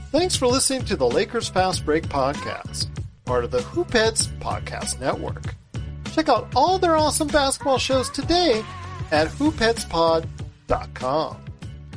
Thanks for listening to the Lakers Fast Break podcast, part of the Hoopheads Podcast Network. Check out all their awesome basketball shows today at hoopheadspod.com.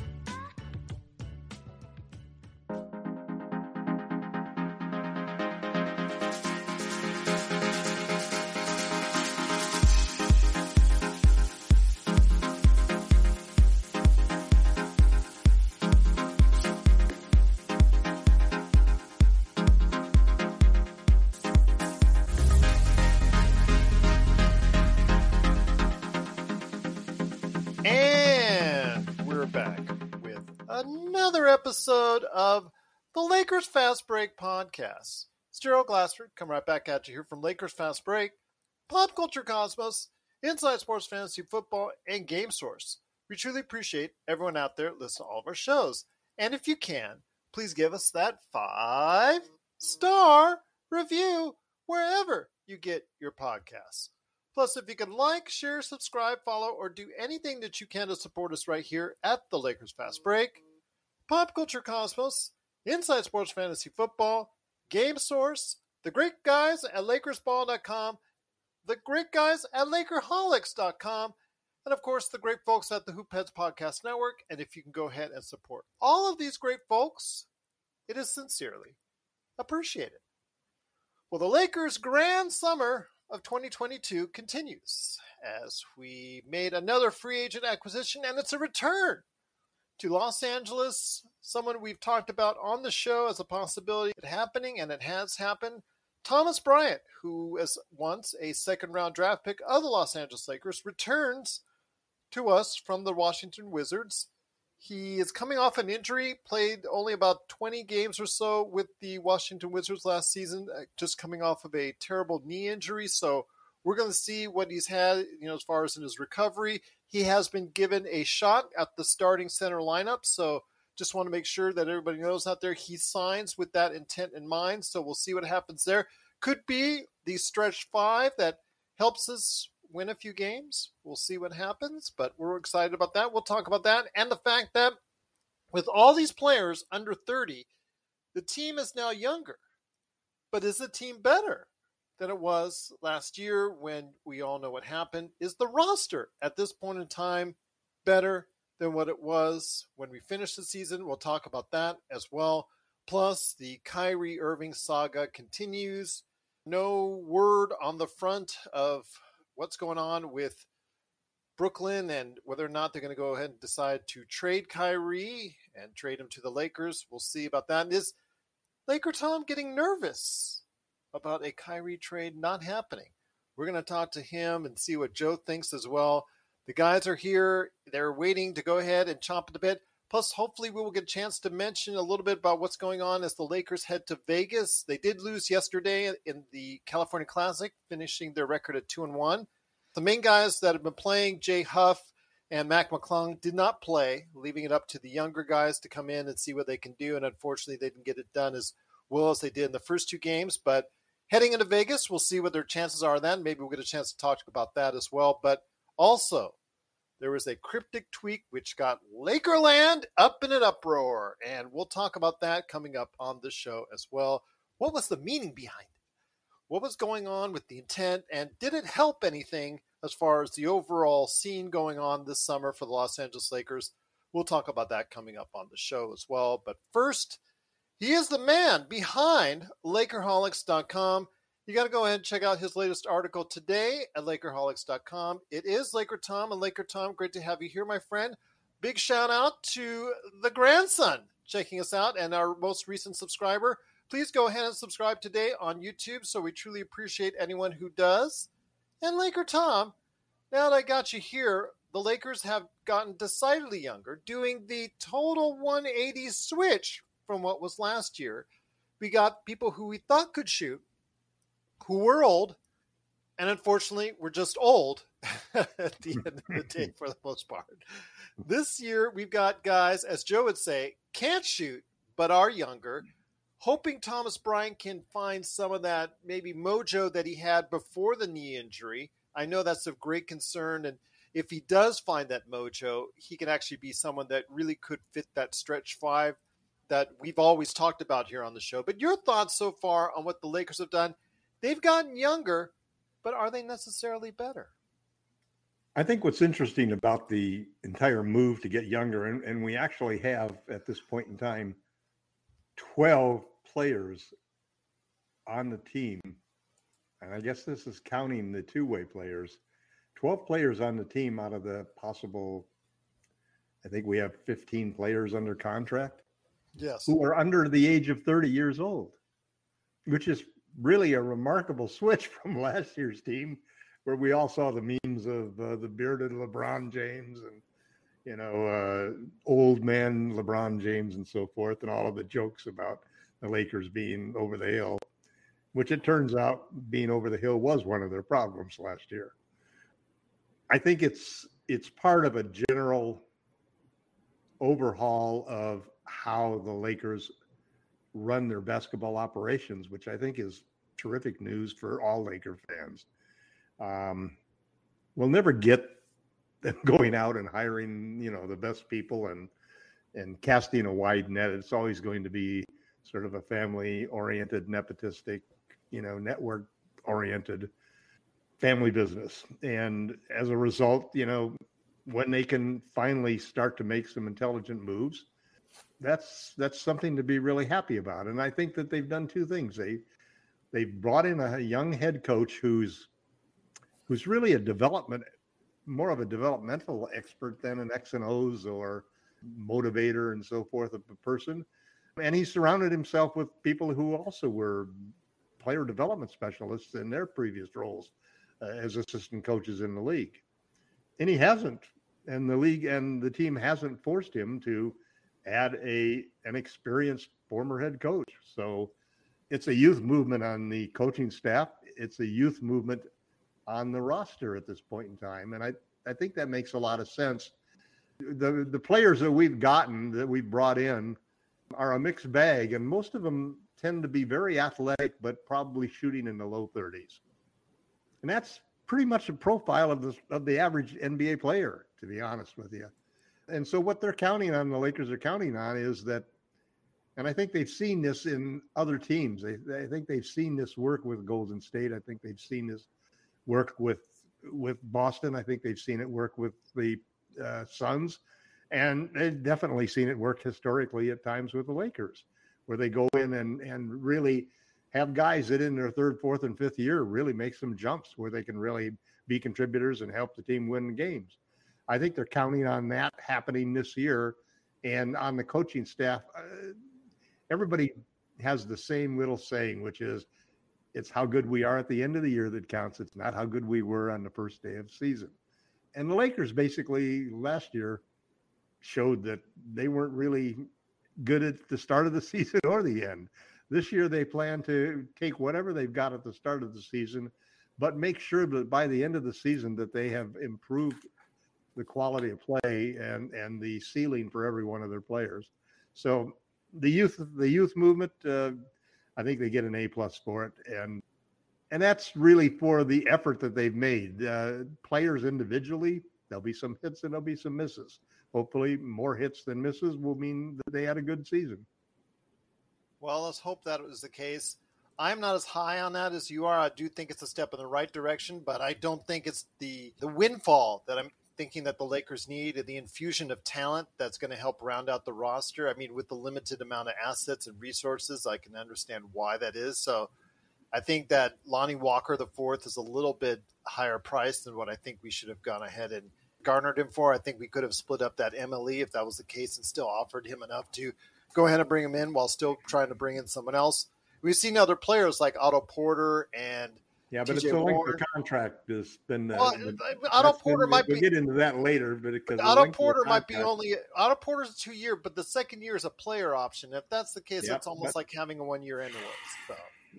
Episode of the Lakers Fast Break podcast. It's Gerald Glassford coming right back at you here from Lakers Fast Break, Pop Culture Cosmos, Inside Sports Fantasy Football, and Game Source. We truly appreciate everyone out there listening to all of our shows. And if you can, please give us that 5-star review wherever you get your podcasts. Plus, if you can like, share, subscribe, follow, or do anything that you can to support us right here at the Lakers Fast Break, Pop Culture Cosmos, Inside Sports Fantasy Football, Game Source, the great guys at LakersBall.com, the great guys at Lakerholics.com, and of course the great folks at the Hoopheads Podcast Network. And if you can go ahead and support all of these great folks, it is sincerely appreciated. Well, the Lakers' grand summer of 2022 continues as we made another free agent acquisition, and it's a return to Los Angeles, someone we've talked about on the show as a possibility of happening, and it has happened. Thomas Bryant, who was once a second-round draft pick of the Los Angeles Lakers, returns to us from the Washington Wizards. He is coming off an injury, played only about 20 games or so with the Washington Wizards last season, just coming off of a terrible knee injury. So we're going to see what he's had, as far as in his recovery. He has been given a shot at the starting center lineup, so just want to make sure that everybody knows out there he signs with that intent in mind, so we'll see what happens there. Could be the stretch 5 that helps us win a few games. We'll see what happens, but we're excited about that. We'll talk about that and the fact that with all these players under 30, the team is now younger. But is the team better than it was last year when we all know what happened? Is the roster at this point in time better than what it was when we finished the season? We'll talk about that as well. Plus, the Kyrie Irving saga continues. No word on the front of what's going on with Brooklyn and whether or not they're going to go ahead and decide to trade Kyrie and trade him to the Lakers. We'll see about that. And is Laker Tom getting nervous about a Kyrie trade not happening? We're going to talk to him and see what Joe thinks as well. The guys are here. They're waiting to go ahead and chomp at the bit. Plus, hopefully we will get a chance to mention a little bit about what's going on as the Lakers head to Vegas. They did lose yesterday in the California Classic, finishing their record at 2-1. The main guys that have been playing, Jay Huff and Mac McClung, did not play, leaving it up to the younger guys to come in and see what they can do. And unfortunately, they didn't get it done as well as they did in the first 2 games. But heading into Vegas, we'll see what their chances are then. Maybe we'll get a chance to talk about that as well. But also, there was a cryptic tweet which got Lakerland up in an uproar. And we'll talk about that coming up on the show as well. What was the meaning behind it? What was going on with the intent? And did it help anything as far as the overall scene going on this summer for the Los Angeles Lakers? We'll talk about that coming up on the show as well. But first, he is the man behind Lakerholics.com. You got to go ahead and check out his latest article today at Lakerholics.com. It is Laker Tom, and Laker Tom, great to have you here, my friend. Big shout out to the grandson checking us out and our most recent subscriber. Please go ahead and subscribe today on YouTube, so we truly appreciate anyone who does. And Laker Tom, now that I got you here, the Lakers have gotten decidedly younger, doing the total 180 switch from what was last year. We got people who we thought could shoot, who were old, and unfortunately were just old at the end of the day for the most part. This year, we've got guys, as Joe would say, can't shoot, but are younger, hoping Thomas Bryant can find some of that maybe mojo that he had before the knee injury. I know that's of great concern, and if he does find that mojo, he can actually be someone that really could fit that stretch 5 that we've always talked about here on the show. But your thoughts so far on what the Lakers have done? They've gotten younger, but are they necessarily better? I think what's interesting about the entire move to get younger, and we actually have at this point in time 12 players on the team, and I guess this is counting the two-way players, 12 players on the team out of the possible, I think we have 15 players under contract. Yes. Who are under the age of 30 years old, which is really a remarkable switch from last year's team, where we all saw the memes of the bearded LeBron James and, old man LeBron James and so forth, and all of the jokes about the Lakers being over the hill, which it turns out being over the hill was one of their problems last year. I think it's part of a general overhaul of how the Lakers run their basketball operations, which I think is terrific news for all Laker fans. We'll never get them going out and hiring, the best people and casting a wide net. It's always going to be sort of a family-oriented, nepotistic, network-oriented family business. And as a result, when they can finally start to make some intelligent moves, that's something to be really happy about. And I think that they've done two things. They've brought in a young head coach who's really more of a developmental expert than an X and O's or motivator and so forth of a person. And he surrounded himself with people who also were player development specialists in their previous roles as assistant coaches in the league. And he hasn't, and the league and the team hasn't forced him to add an experienced former head coach. So it's a youth movement on the coaching staff. It's a youth movement on the roster at this point in time. And I think that makes a lot of sense. The players that we've brought in are a mixed bag, and most of them tend to be very athletic, but probably shooting in the low 30s. And that's pretty much a profile of the average NBA player, to be honest with you. And so what the Lakers are counting on is that, and I think they've seen this in other teams. I think they've seen this work with Golden State. I think they've seen this work with Boston. I think they've seen it work with the Suns. And they've definitely seen it work historically at times with the Lakers, where they go in and really have guys that in their third, fourth, and fifth year really make some jumps where they can really be contributors and help the team win games. I think they're counting on that happening this year. And on the coaching staff, everybody has the same little saying, which is, it's how good we are at the end of the year that counts. It's not how good we were on the first day of the season. And the Lakers basically last year showed that they weren't really good at the start of the season or the end. This year they plan to take whatever they've got at the start of the season, but make sure that by the end of the season that they have improved the quality of play and the ceiling for every one of their players. So the youth movement, I think they get an A+ for it. And that's really for the effort that they've made. Players individually, there'll be some hits and there'll be some misses. Hopefully more hits than misses will mean that they had a good season. Well, let's hope that was the case. I'm not as high on that as you are. I do think it's a step in the right direction, but I don't think it's the windfall that I'm thinking that the Lakers need, and the infusion of talent that's going to help round out the roster. I mean, with the limited amount of assets and resources, I can understand why that is. So I think that Lonnie Walker IV is a little bit higher priced than what I think we should have gone ahead and garnered him for. I think we could have split up that MLE if that was the case and still offered him enough to go ahead and bring him in while still trying to bring in someone else. We've seen other players like Otto Porter and but TJ it's a length Warren. of contract has been. Otto Porter might we'll be. get into that later, but Otto Porter might be only. Otto Porter's a 2 year, but the second year is a player option. If that's the case, it's almost like having a 1 year anyways. So,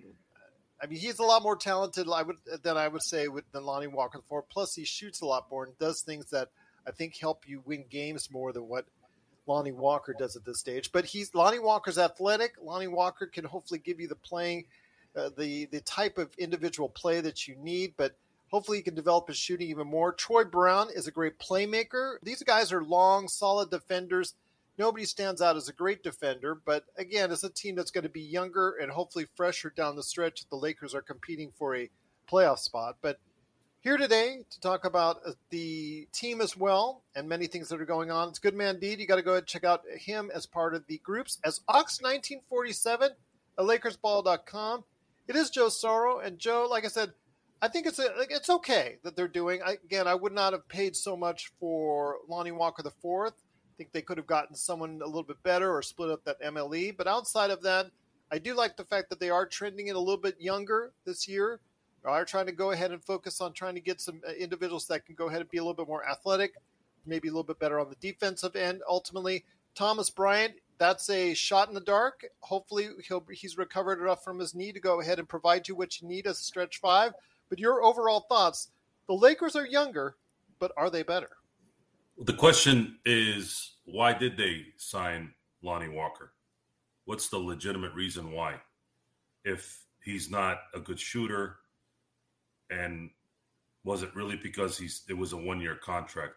I mean, he's a lot more talented. Than I would say than Lonnie Walker IV. Plus, he shoots a lot more and does things that I think help you win games more than what Lonnie Walker does at this stage. But Lonnie Walker's athletic. Lonnie Walker can hopefully give you the playing. The type of individual play that you need, but hopefully he can develop his shooting even more. Troy Brown is a great playmaker. These guys are long, solid defenders Nobody stands out as a great defender, but again, it's a team that's going to be younger and hopefully fresher down the stretch if the Lakers are competing for a playoff spot. But here today to talk about the team as well and many things that are going on. It's Goodman Deed. You got to go ahead and check out him as part of the groups as Ox1947 at LakersBall.com. It is Joe Soro. And Joe, like I said, I think it's okay that they're doing. I would not have paid so much for Lonnie Walker IV. I think they could have gotten someone a little bit better or split up that MLE. But outside of that, I do like the fact that they are trending it a little bit younger this year. Are trying to go ahead and focus on trying to get some individuals that can go ahead and be a little bit more athletic, maybe a little bit better on the defensive end. Ultimately, Thomas Bryant, that's a shot in the dark. Hopefully, he's recovered enough from his knee to go ahead and provide you what you need as a stretch five. But your overall thoughts, the Lakers are younger, but are they better? The question is, why did they sign Lonnie Walker? What's the legitimate reason why? If he's not a good shooter, and was it really because it was a 1-year contract?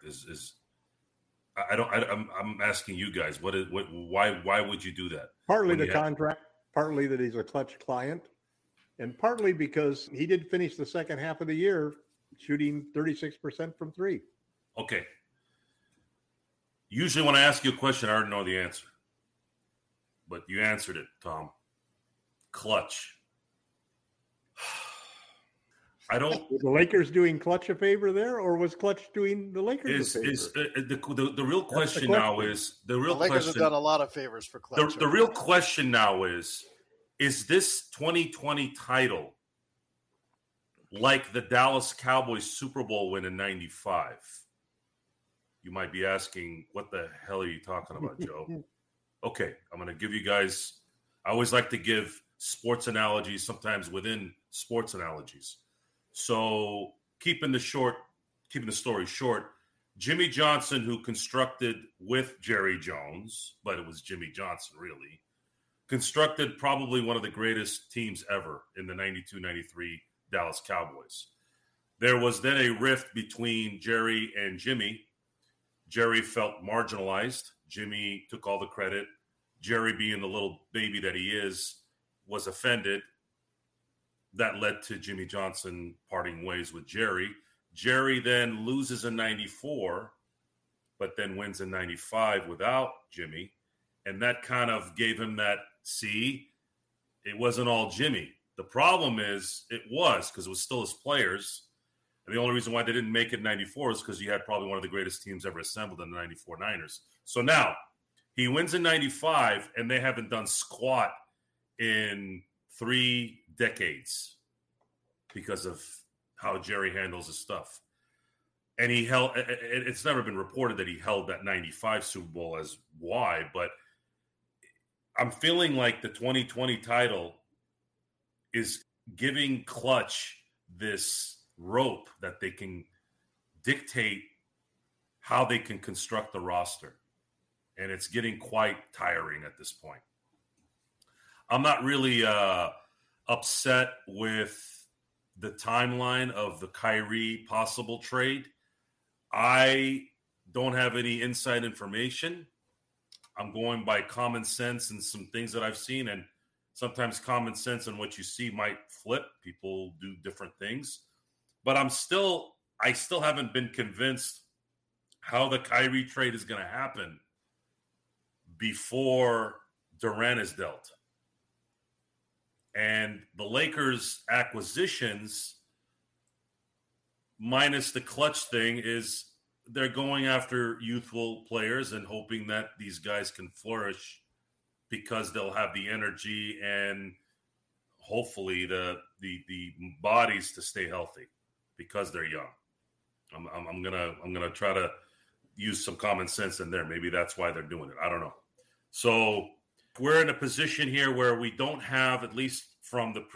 I'm asking you guys, why would you do that? Partly the contract, partly that he's a Klutch client, and partly because he did finish the second half of the year shooting 36% from three. Okay. Usually when I ask you a question, I already know the answer. But you answered it, Tom. Klutch. I don't. Were the Lakers doing Klutch a favor there, or was Klutch doing the Lakers a favor? The real question now is the Lakers have done a lot of favors for Klutch. The real question now is this 2020 title like the Dallas Cowboys Super Bowl win in '95? You might be asking, what the hell are you talking about, Joe? Okay, I'm going to give you guys. I always like to give sports analogies, sometimes within sports analogies. So keeping the story short, Jimmy Johnson, who constructed with Jerry Jones, but it was Jimmy Johnson really, constructed probably one of the greatest teams ever in the 92-93 Dallas Cowboys. There was then a rift between Jerry and Jimmy. Jerry felt marginalized. Jimmy took all the credit. Jerry, being the little baby that he is, was offended. That led to Jimmy Johnson parting ways with Jerry. Jerry then loses in 94, but then wins in 95 without Jimmy. And that kind of gave him that, see, it wasn't all Jimmy. The problem is it was, because it was still his players. And the only reason why they didn't make it in 94 is because you had probably one of the greatest teams ever assembled in the 94 Niners. So now he wins in 95, and they haven't done squat in 3 decades because of how Jerry handles his stuff. And he held, it's never been reported that he held that 95 Super Bowl as why, but I'm feeling like the 2020 title is giving Klutch this rope that they can dictate how they can construct the roster. And it's getting quite tiring at this point. I'm not really upset with the timeline of the Kyrie possible trade. I don't have any inside information. I'm going by common sense and some things that I've seen. And sometimes common sense and what you see might flip. People do different things. But I still haven't been convinced how the Kyrie trade is going to happen before Durant is dealt. And the Lakers' acquisitions, minus the Klutch thing, is they're going after youthful players and hoping that these guys can flourish because they'll have the energy and hopefully the bodies to stay healthy because they're young. I'm gonna try to use some common sense in there. Maybe that's why they're doing it. I don't know. So we're in a position here where we don't have, at least from the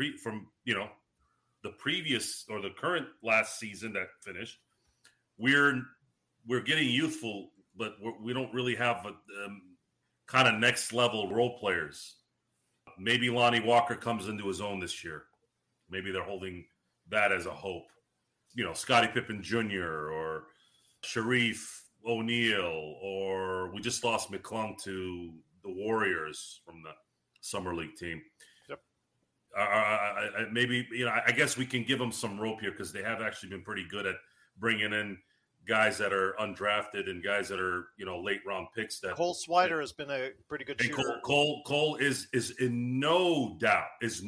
previous or the current last season that finished, we're getting youthful, but we don't really have a kind of next level role players. Maybe Lonnie Walker comes into his own this year. Maybe they're holding that as a hope. Scottie Pippen Jr. or Sharif O'Neal, or we just lost McClung to the Warriors from the Summer League team. Yep. Maybe, I guess we can give them some rope here because they have actually been pretty good at bringing in guys that are undrafted and guys that are, late round picks. That Cole Swider has been a pretty good shooter. Cole is in no doubt,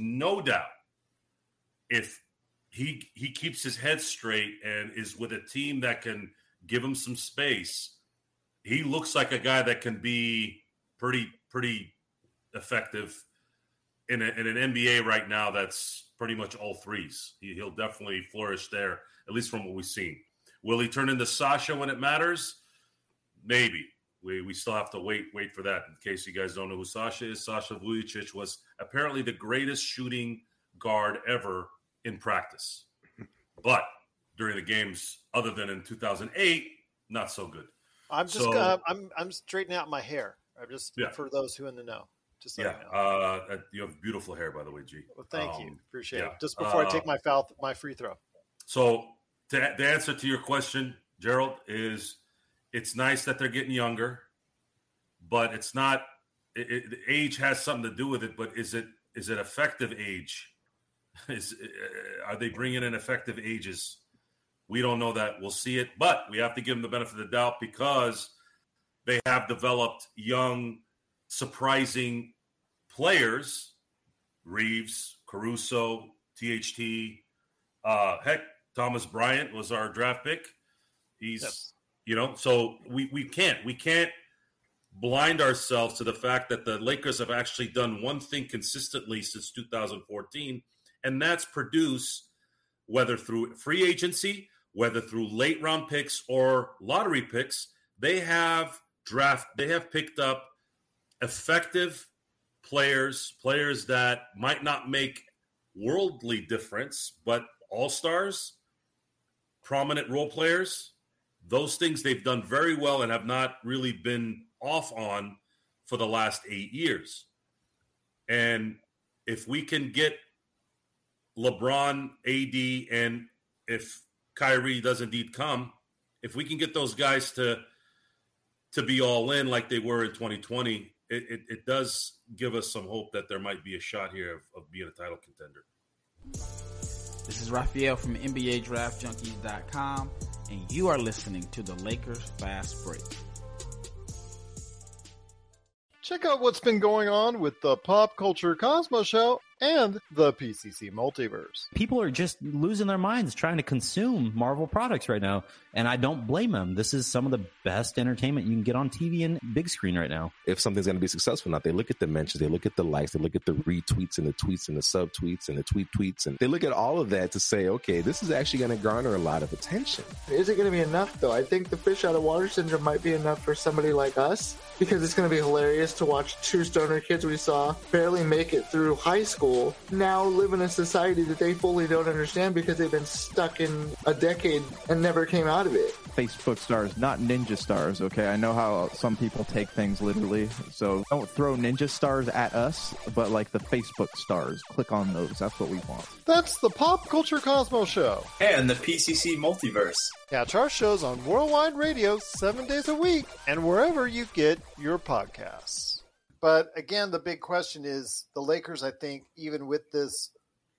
if he keeps his head straight and is with a team that can give him some space, he looks like a guy that can be pretty effective in an NBA right now. That's pretty much all threes. He'll definitely flourish there, at least from what we've seen. Will he turn into Sasha when it matters? Maybe. We still have to wait for that. In case you guys don't know who Sasha is, Sasha Vujacic was apparently the greatest shooting guard ever in practice. But during the games, other than in 2008, not so good. I'm straightening out my hair. For those who in the know. Just so you know. You have beautiful hair, by the way, G. Well, thank you. Appreciate it. Just before I take my free throw. So the answer to your question, Gerald, is it's nice that they're getting younger, but it's not. Age has something to do with it, but is it effective age? Are they bringing in effective ages? We don't know that. We'll see it, but we have to give them the benefit of the doubt because they have developed young, surprising players. Reeves, Caruso, THT. Heck, Thomas Bryant was our draft pick. He's, so we can't blind ourselves to the fact that the Lakers have actually done one thing consistently since 2014, and that's produce, whether through free agency, whether through late round picks or lottery picks, they have picked up effective players that might not make worldly difference, but all-stars, prominent role players, those things they've done very well and have not really been off on for the last 8 years. And if we can get LeBron, AD, and if Kyrie does indeed come, if we can get those guys to be all in like they were in 2020, it does give us some hope that there might be a shot here of being a title contender. This is Raphael from NBADraftJunkies.com, and you are listening to the Lakers Fast Break. Check out what's been going on with the Pop Culture Cosmos Show and the PCC Multiverse. People are just losing their minds trying to consume Marvel products right now, and I don't blame them. This is some of the best entertainment you can get on TV and big screen right now. If something's going to be successful or not, they look at the mentions, they look at the likes, they look at the retweets and the tweets and the subtweets and the tweets, and they look at all of that to say, okay, this is actually going to garner a lot of attention. Is it going to be enough, though? I think the fish out of water syndrome might be enough for somebody like us, because it's going to be hilarious to watch two stoner kids we saw barely make it through high school now live in a society that they fully don't understand because they've been stuck in a decade and never came out of it. Facebook stars, not ninja stars, okay? I know how some people take things literally, so don't throw ninja stars at us, but like the Facebook stars. Click on those. That's what we want. That's the Pop Culture Cosmos Show. And the PCC Multiverse. Catch our shows on Worldwide Radio 7 days a week and wherever you get your podcasts. But again, the big question is the Lakers, I think, even with this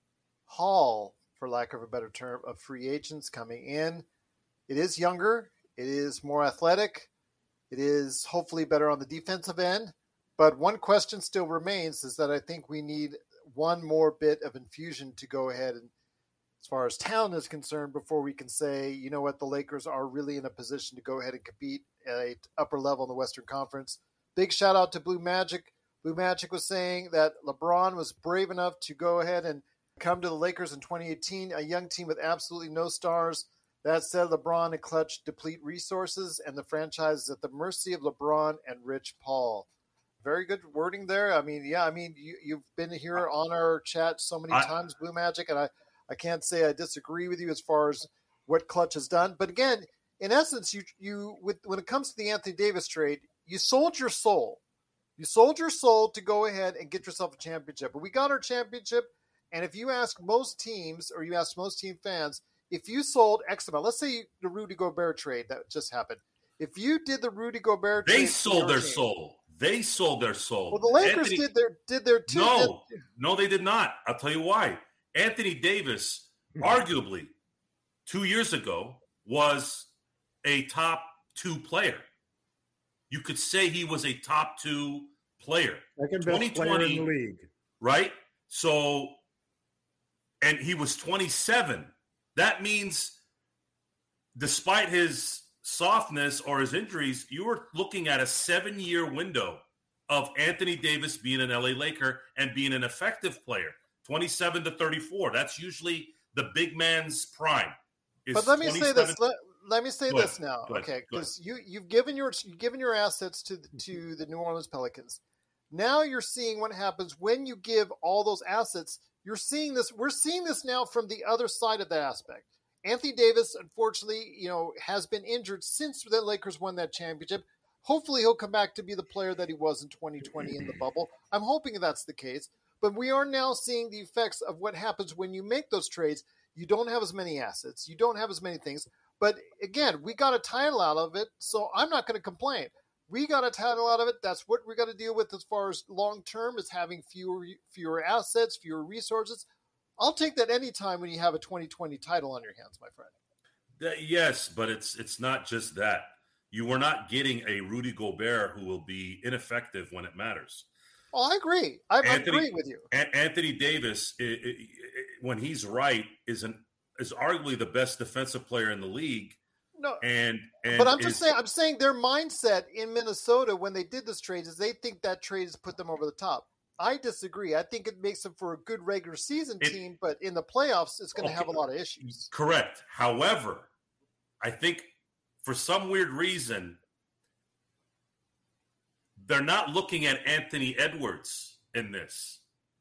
haul, for lack of a better term, of free agents coming in, it is younger, it is more athletic, it is hopefully better on the defensive end. But one question still remains is that I think we need one more bit of infusion to go ahead and, as far as talent is concerned, before we can say, you know what, the Lakers are really in a position to go ahead and compete at an upper level in the Western Conference. Big shout out to Blue Magic. Blue Magic was saying that LeBron was brave enough to go ahead and come to the Lakers in 2018, a young team with absolutely no stars. That said, LeBron and Clutch deplete resources, and the franchise is at the mercy of LeBron and Rich Paul. Very good wording there. I mean, you've been here on our chat so many times, Blue Magic, and I can't say I disagree with you as far as what Clutch has done. But again, in essence, when it comes to the Anthony Davis trade, you sold your soul. You sold your soul to go ahead and get yourself a championship. But we got our championship, and if you ask most teams or you ask most team fans, if you sold X amount, let's say the Rudy Gobert trade that just happened, If you did the Rudy Gobert They trade, sold their soul. They sold their soul. Well, the Lakers did their too. No, they did not. I'll tell you why. Anthony Davis, arguably, 2 years ago, was a top 2 player. You could say he was a top 2 player. Second best player in the league. Right? So, and he was 27. That means despite his softness or his injuries, you were looking at a 7-year window of Anthony Davis being an LA Laker and being an effective player, 27 to 34. That's usually the big man's prime. But let me say this. Let me say this now, okay? Because you've given your assets to the New Orleans Pelicans. Now you're seeing what happens when you give all those assets. You're seeing this. We're seeing this now from the other side of that aspect. Anthony Davis, unfortunately, has been injured since the Lakers won that championship. Hopefully he'll come back to be the player that he was in 2020 in the bubble. I'm hoping that's the case. But we are now seeing the effects of what happens when you make those trades. You don't have as many assets. You don't have as many things. But again, we got a title out of it, so I'm not going to complain. We got a title out of it. That's what we got to deal with as far as long term, is having fewer assets, fewer resources. I'll take that anytime when you have a 2020 title on your hands, my friend. Yes, but it's not just that. You were not getting a Rudy Gobert who will be ineffective when it matters. Oh, I agree. I agree with you. Anthony Davis, when he's right, is arguably the best defensive player in the league. No, and but I'm saying their mindset in Minnesota when they did this trade is they think that trade has put them over the top. I disagree. I think it makes them for a good regular season team, but in the playoffs, it's going to have a lot of issues. Correct. However, I think for some weird reason, they're not looking at Anthony Edwards in this.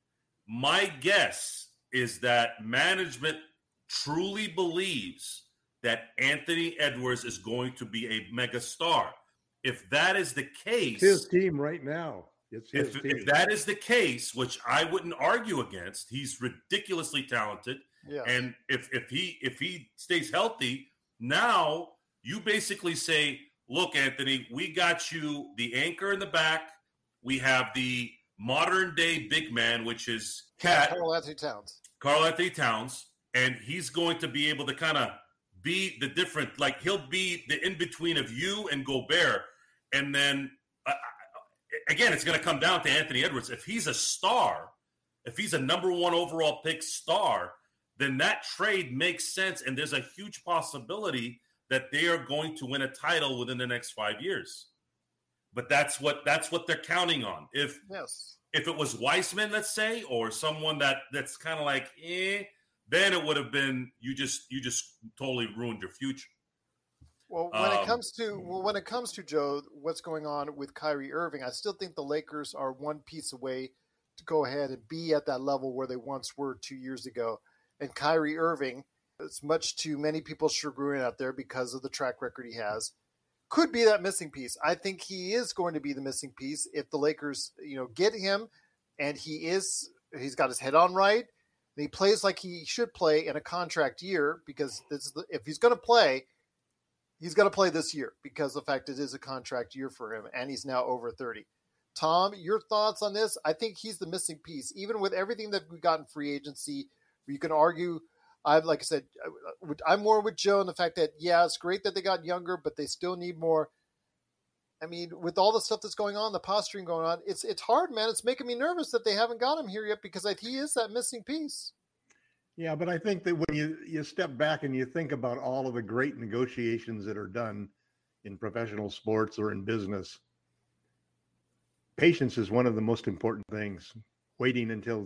My guess is that management truly believes that Anthony Edwards is going to be a mega star. If that is the case, it's his team right now. If that is the case, which I wouldn't argue against, he's ridiculously talented. Yeah. And if he stays healthy, now you basically say, look, Anthony, we got you the anchor in the back. We have the modern day big man, which is Karl Anthony Towns. And he's going to be able to kind of be the different, like he'll be the in-between of you and Gobert. And then again, it's going to come down to Anthony Edwards. If he's a star, if he's a number 1 overall pick star, then that trade makes sense. And there's a huge possibility that they are going to win a title within the next 5 years. But that's what they're counting on. If it was Weissman, let's say, or someone that's kind of like, then it would have been you just totally ruined your future. Well, when it comes to Joe, what's going on with Kyrie Irving, I still think the Lakers are one piece away to go ahead and be at that level where they once were 2 years ago. And Kyrie Irving, it's much to many people's chagrin out there because of the track record he has, could be that missing piece. I think he is going to be the missing piece if the Lakers, get him, and he's got his head on right, and he plays like he should play in a contract year, because if he's going to play, he's going to play this year because the fact it is a contract year for him, and he's now over 30. Tom, your thoughts on this? I think he's the missing piece. Even with everything that we got in free agency, you can argue, like I said, I'm more with Joe in the fact that, it's great that they got younger, but they still need more. I mean, with all the stuff that's going on, the posturing going on, it's hard, man. It's making me nervous that they haven't got him here yet because he is that missing piece. Yeah, but I think that when you step back and you think about all of the great negotiations that are done in professional sports or in business, patience is one of the most important things. Waiting until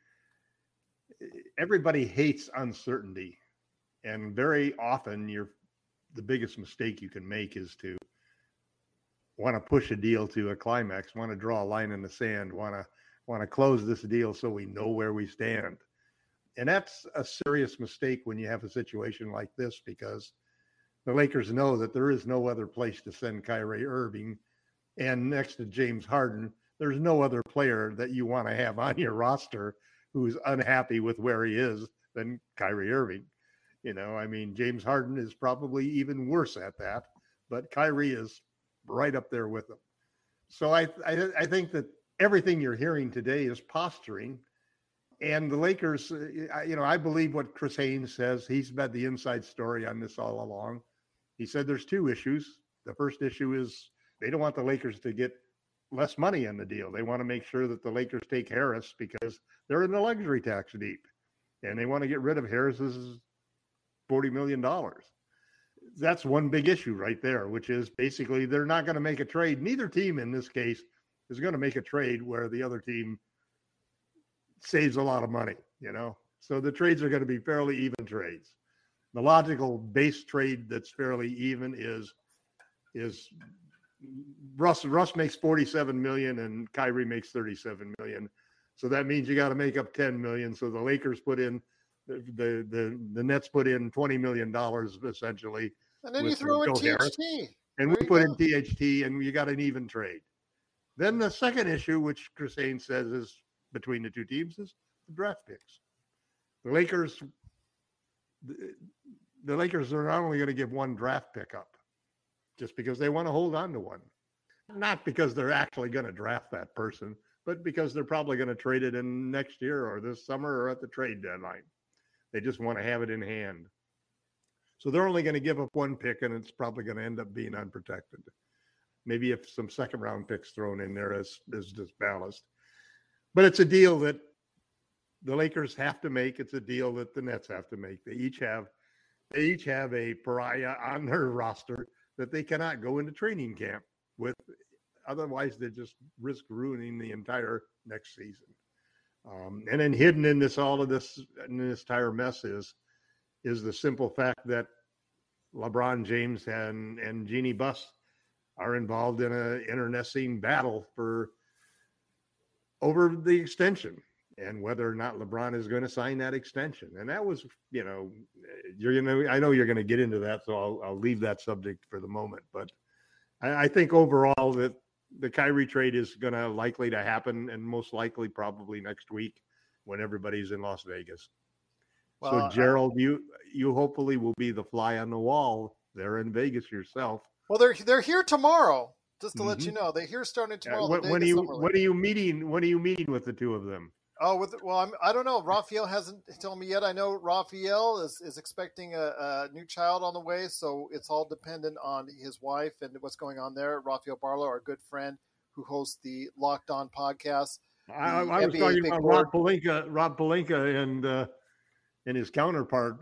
everybody hates uncertainty, and very often the biggest mistake you can make is to want to push a deal to a climax, want to draw a line in the sand, want to close this deal so we know where we stand. And that's a serious mistake when you have a situation like this, because the Lakers know that there is no other place to send Kyrie Irving. And next to James Harden, there's no other player that you want to have on your roster who's unhappy with where he is than Kyrie Irving. James Harden is probably even worse at that but Kyrie is right up there with them. So I think that everything you're hearing today is posturing. And the Lakers, I believe what Chris Haynes says. He's had the inside story on this all along. He said there's two issues. The first issue is they don't want the Lakers to get less money in the deal. They want to make sure that the Lakers take Harris because they're in the luxury tax deep. And they want to get rid of Harris's $40 million. That's one big issue right there, which is basically they're not going to make a trade. Neither team in this case is going to make a trade where the other team saves a lot of money, So the trades are going to be fairly even trades. The logical base trade that's fairly even is Russ makes $47 million and Kyrie makes $37 million. So that means you got to make up $10 million. So the Lakers put in the Nets put in $20 million essentially. And then you throw in THT. And we put in THT and you got an even trade. Then the second issue, which Chris Haynes says is between the two teams, is the draft picks. The Lakers are not only going to give one draft pick up just because they want to hold on to one. Not because they're actually going to draft that person, but because they're probably going to trade it in next year or this summer or at the trade deadline. They just want to have it in hand. So they're only going to give up one pick, and it's probably going to end up being unprotected. Maybe if some second-round picks thrown in there as just ballast. But it's a deal that the Lakers have to make. It's a deal that the Nets have to make. They each have a pariah on their roster that they cannot go into training camp with. Otherwise, they just risk ruining the entire next season. And then hidden in this entire mess is the simple fact that LeBron James and Jeannie Buss are involved in an internecine battle over the extension and whether or not LeBron is going to sign that extension. And that was, I know you're going to get into that, so I'll leave that subject for the moment. But I think overall that the Kyrie trade is going to likely to happen, and most likely probably next week when everybody's in Las Vegas. Well, so Gerald, you hopefully will be the fly on the wall there in Vegas yourself. Well, they're here tomorrow. Just to let you know, they're here starting tomorrow. When are you meeting with the two of them? Oh, I don't know. Raphael hasn't told me yet. I know Raphael is expecting a new child on the way, so it's all dependent on his wife and what's going on there. Raphael Barlow, our good friend who hosts the Locked On podcast. I was talking about Rob Pelinka and his counterpart,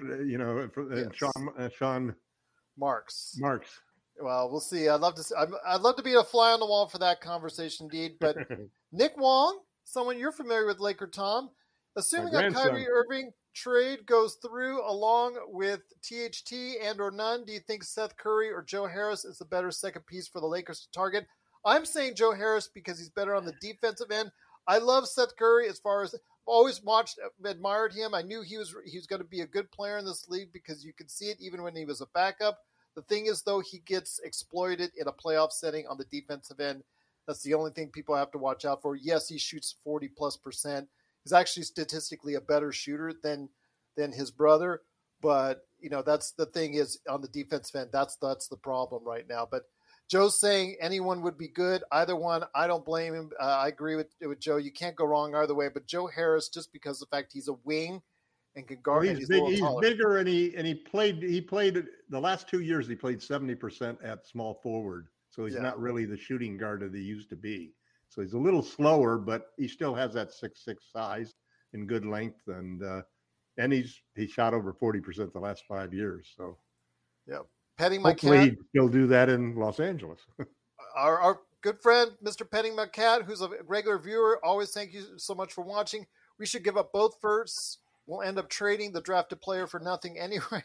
Sean Marks. Well, we'll see. I'd love to be a fly on the wall for that conversation, indeed. But Nick Wong, someone you're familiar with, Laker Tom, assuming a Kyrie Irving trade goes through along with THT and or none, do you think Seth Curry or Joe Harris is the better second piece for the Lakers to target? I'm saying Joe Harris because he's better on the defensive end. I love Seth Curry as far as I've always admired him. I knew he was going to be a good player in this league because you could see it even when he was a backup. The thing is, though, he gets exploited in a playoff setting on the defensive end. That's the only thing people have to watch out for. Yes, he shoots 40+%. He's actually statistically a better shooter than his brother. But, that's the thing is on the defensive end, that's the problem right now. But Joe's saying anyone would be good. Either one, I don't blame him. I agree with Joe. You can't go wrong either way. But Joe Harris, just because of the fact he's a wing and can guard, he's bigger, and he played the last 2 years. He played 70% at small forward, so he's not really the shooting guard that he used to be. So he's a little slower, but he still has that 6'6" size and good length, and he shot over 40% the last 5 years. So hopefully he'd still do that in Los Angeles. Our good friend, Mr. Penning McCat, who's a regular viewer, always thank you so much for watching. We should give up both firsts. We'll end up trading the drafted player for nothing anyway.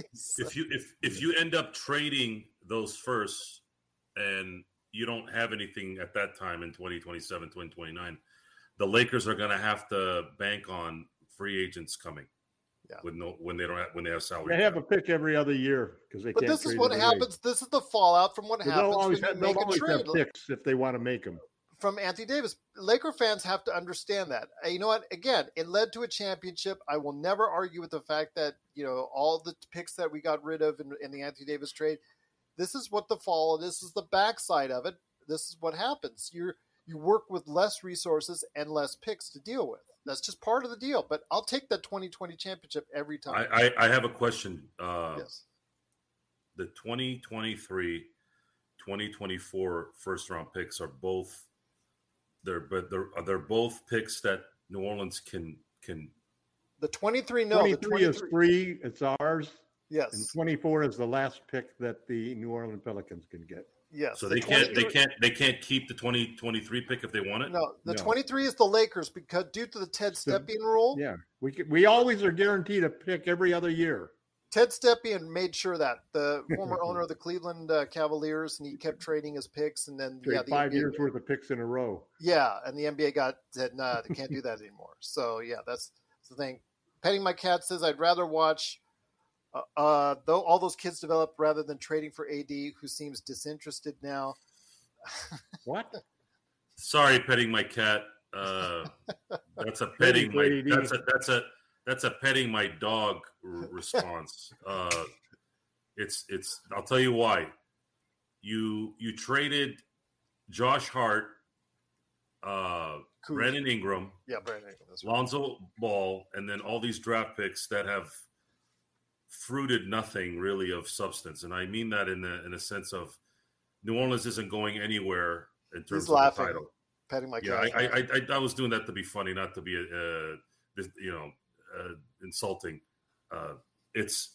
If you end up trading those firsts and you don't have anything at that time in 2027, 2029, the Lakers are going to have to bank on free agents coming. Yeah. When they have salary. They have a pick every other year because they can't. But this is what happens. This is the fallout from what happens when you make a trade. Have picks if they want to make them. From Anthony Davis. Laker fans have to understand that. You know what? Again, it led to a championship. I will never argue with the fact that, all the picks that we got rid of in the Anthony Davis trade, this is what the fall, this is the backside of it. This is what happens. You work with less resources and less picks to deal with. That's just part of the deal. But I'll take that 2020 championship every time. I have a question. Yes. The 2023, 2024 first round picks are both they're both picks that New Orleans can. The 23, no. 23 is free. It's ours. Yes. And 24 is the last pick that the New Orleans Pelicans can get. Yes. So they can't keep the 2023 pick if they want it. No, the 23 is the Lakers because due to the Ted Stepien rule. Yeah, we always are guaranteed a pick every other year. Ted Stepien made sure that the former owner of the Cleveland Cavaliers, and he kept trading his picks, and then the 5 years worth of picks in a row. Yeah, and the NBA said, "Nah, they can't do that anymore." So yeah, that's the thing. Petting My Cat says, "I'd rather watch though all those kids develop rather than trading for AD, who seems disinterested now." What? Sorry, Petting My Cat. That's a petting my. That's a petting my dog response. It's. I'll tell you why. You traded Josh Hart, Brandon Ingram, Brandon Ingram, that's right. Lonzo Ball, and then all these draft picks that have fruited nothing really of substance. And I mean that in a sense of New Orleans isn't going anywhere in terms of the title. Petting my cat. Yeah, I was doing that to be funny, not to be insulting. It's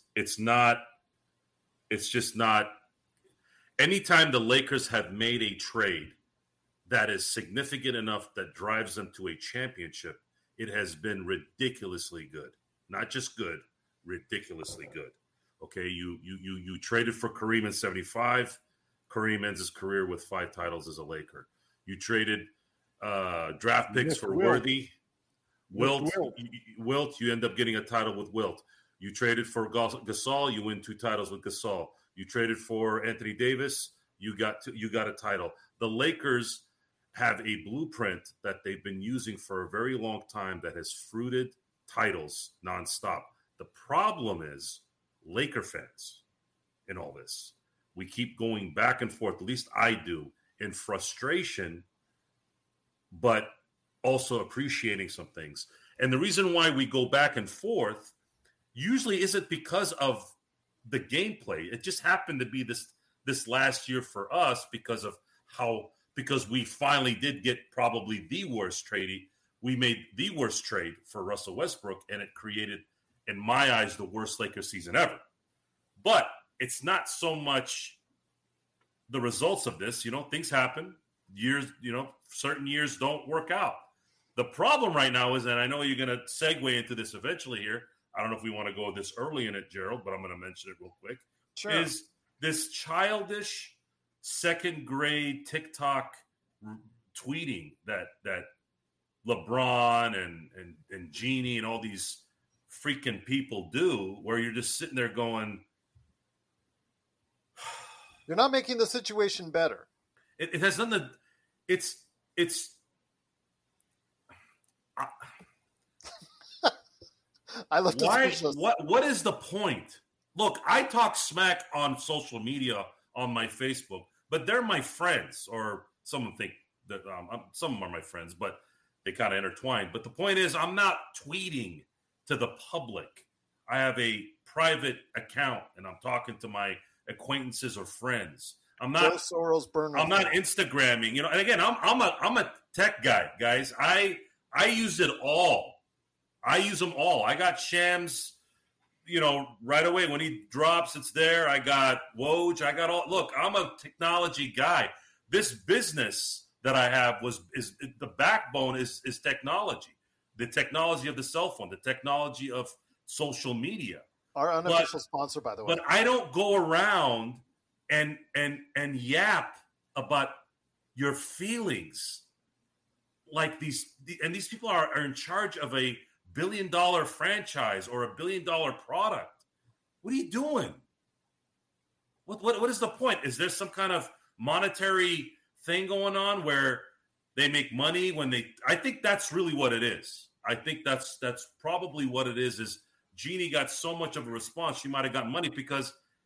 just not. Anytime the Lakers have made a trade that is significant enough that drives them to a championship, it has been ridiculously good. Not just good, ridiculously good. Okay, you traded for Kareem in '75. Kareem ends his career with 5 titles as a Laker. You traded draft picks for Worthy. Wilt, you end up getting a title with Wilt. You traded for Gasol, you win 2 titles with Gasol. You traded for Anthony Davis, you got a title. The Lakers have a blueprint that they've been using for a very long time that has fruited titles nonstop. The problem is Laker fans in all this. We keep going back and forth, at least I do, in frustration, but also appreciating some things. And the reason why we go back and forth usually isn't because of the gameplay. It just happened to be this last year for us because we finally did get probably the worst trade. We made the worst trade for Russell Westbrook, and it created, in my eyes, the worst Lakers season ever. But it's not so much the results of this. Things happen. Certain years don't work out. The problem right now is, and I know you're going to segue into this eventually here. I don't know if we want to go this early in it, Gerald, but I'm going to mention it real quick. Sure. Is this childish second grade TikTok tweeting that LeBron and Genie and all these freaking people do, where you're just sitting there going, you're not making the situation better. It has nothing to, it's I love what is the point? Look, I talk smack on social media on my Facebook, but they're my friends, or some of them think that some of them are my friends, but they kind of intertwine. But the point is, I'm not tweeting to the public. I have a private account, and I'm talking to my acquaintances or friends. I'm not Instagramming, And again, I'm a tech guy, guys. I use it all. I use them all. I got Shams, right away when he drops, it's there. I got Woj. I got all. Look, I'm a technology guy. This business that I have is the backbone is technology. The technology of the cell phone, the technology of social media. Our unofficial sponsor, by the way. But I don't go around and yap about your feelings like these people are in charge of a $1 billion franchise or a $1 billion product. What are you doing? What is the point? Is there some kind of monetary thing going on where they make money when I think that's really what it is. I think that's probably what it is Jeannie got so much of a response. She might have gotten money because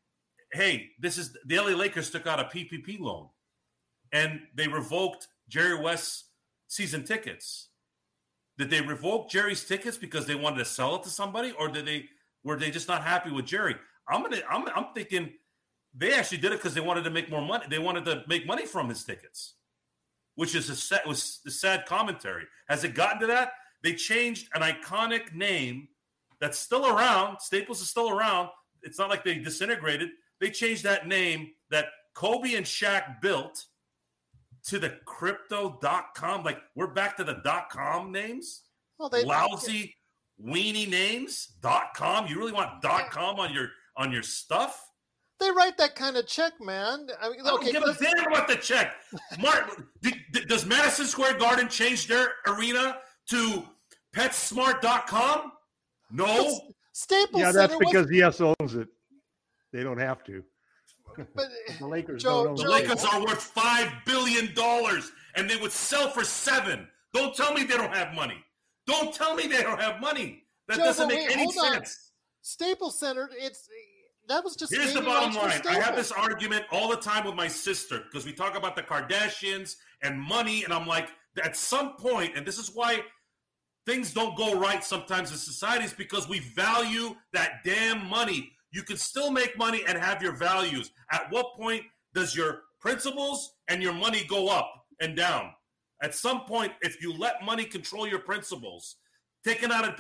hey, this is the LA Lakers took out a PPP loan, and they revoked Jerry West's season tickets. Did they revoke Jerry's tickets because they wanted to sell it to somebody, or were they just not happy with Jerry? I'm thinking they actually did it because they wanted to make more money. They wanted to make money from his tickets, which is was the sad commentary. Has it gotten to that? They changed an iconic name that's still around. Staples is still around. It's not like they disintegrated. They changed that name that Kobe and Shaq built to the crypto.com. Like, we're back to the .com names? Well, lousy, weenie names? .com? You really want .com on your stuff? They write that kind of check, man. I mean, I don't give a damn about the check. Mark, does Madison Square Garden change their arena to PetSmart.com? No. Staples Yeah, that's because Yes owns it. They don't have to. But the Lakers the Lakers are worth $5 billion, and they would sell for $7 billion. Don't tell me they don't have money. Don't tell me they don't have money. That doesn't make any sense. Staples Center, that was just. Here's the bottom line. I have this argument all the time with my sister because we talk about the Kardashians and money, and I'm like, at some point, and this is why things don't go right sometimes in societies, because we value that damn money. You can still make money and have your values. At what point does your principles and your money go up and down? At some point, if you let money control your principles, taking out a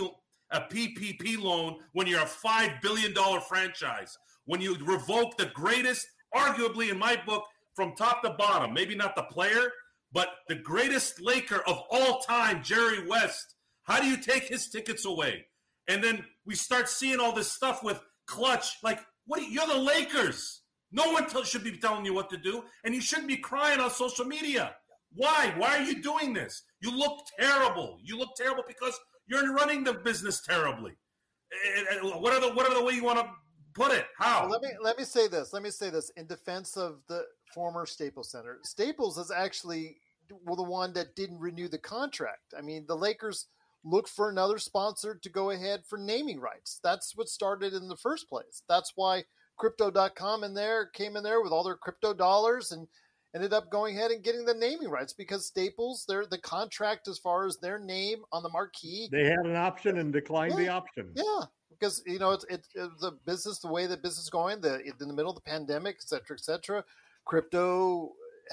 PPP loan when you're a $5 billion franchise, when you revoke the greatest, arguably in my book, from top to bottom, maybe not the player, but the greatest Laker of all time, Jerry West, how do you take his tickets away? And then we start seeing all this stuff with Clutch. Like, you're the Lakers. No one should be telling you what to do, and you shouldn't be crying on social media. Why? Why are you doing this? You look terrible. You look terrible because you're running the business terribly. Whatever the way you want to put it. How? Well, let me say this. Let me say this in defense of the former Staples Center. Staples is actually the one that didn't renew the contract. I mean, the Lakers looked for another sponsor to go ahead for naming rights. That's what started in the first place. That's why Crypto.com came in there with all their crypto dollars and ended up going ahead and getting the naming rights, because Staples, the contract as far as their name on the marquee. They had an option and declined the option. Yeah, because it's the business, the way the business is going, in the middle of the pandemic, et cetera, crypto.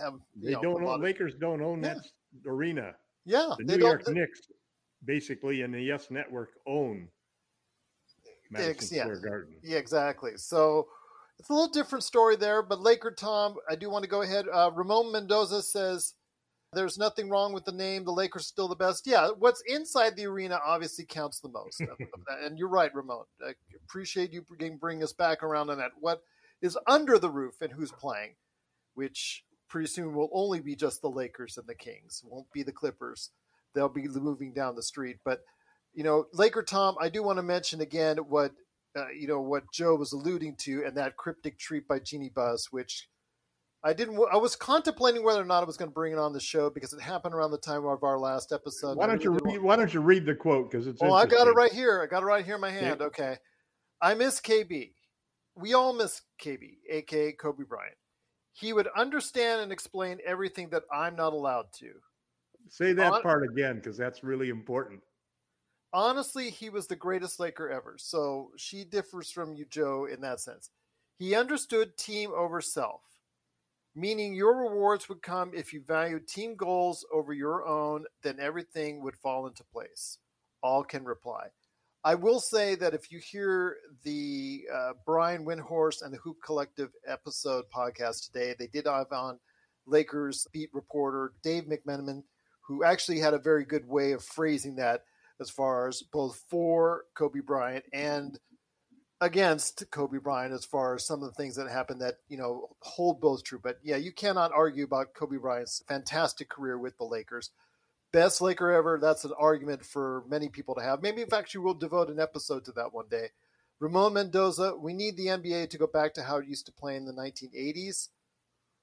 Lakers don't own that arena. Yeah, the New York Knicks, basically, and the Yes Network own Madison Square Garden. Yeah, exactly. So it's a little different story there, but Laker Tom, I do want to go ahead. Ramon Mendoza says there's nothing wrong with the name. The Lakers are still the best. Yeah, what's inside the arena obviously counts the most. And you're right, Ramon. I appreciate you bringing us back around on that. What is under the roof and who's playing, which pretty soon will only be just the Lakers and the Kings. It won't be the Clippers. They'll be moving down the street. But, Laker Tom, I do want to mention again what Joe was alluding to, and that cryptic tweet by Jeannie Buss, which I was contemplating whether or not I was going to bring it on the show because it happened around the time of our last episode. Why don't you read the quote? Because it's I got it right here. I got it right here in my hand. Yeah. Okay. I miss KB. We all miss KB, aka Kobe Bryant. He would understand and explain everything that I'm not allowed to. Say that part again, because that's really important. Honestly, he was the greatest Laker ever. So she differs from you, Joe, in that sense. He understood team over self, meaning your rewards would come if you valued team goals over your own, then everything would fall into place. All can reply. I will say that if you hear the Brian Windhorst and the Hoop Collective episode podcast today, they did have on Lakers beat reporter Dave McMenamin, who actually had a very good way of phrasing that as far as both for Kobe Bryant and against Kobe Bryant, as far as some of the things that happened that, hold both true. But yeah, you cannot argue about Kobe Bryant's fantastic career with the Lakers. Best Laker ever. That's an argument for many people to have. Maybe, in fact, we'll devote an episode to that one day. Ramon Mendoza, we need the NBA to go back to how it used to play in the 1980s.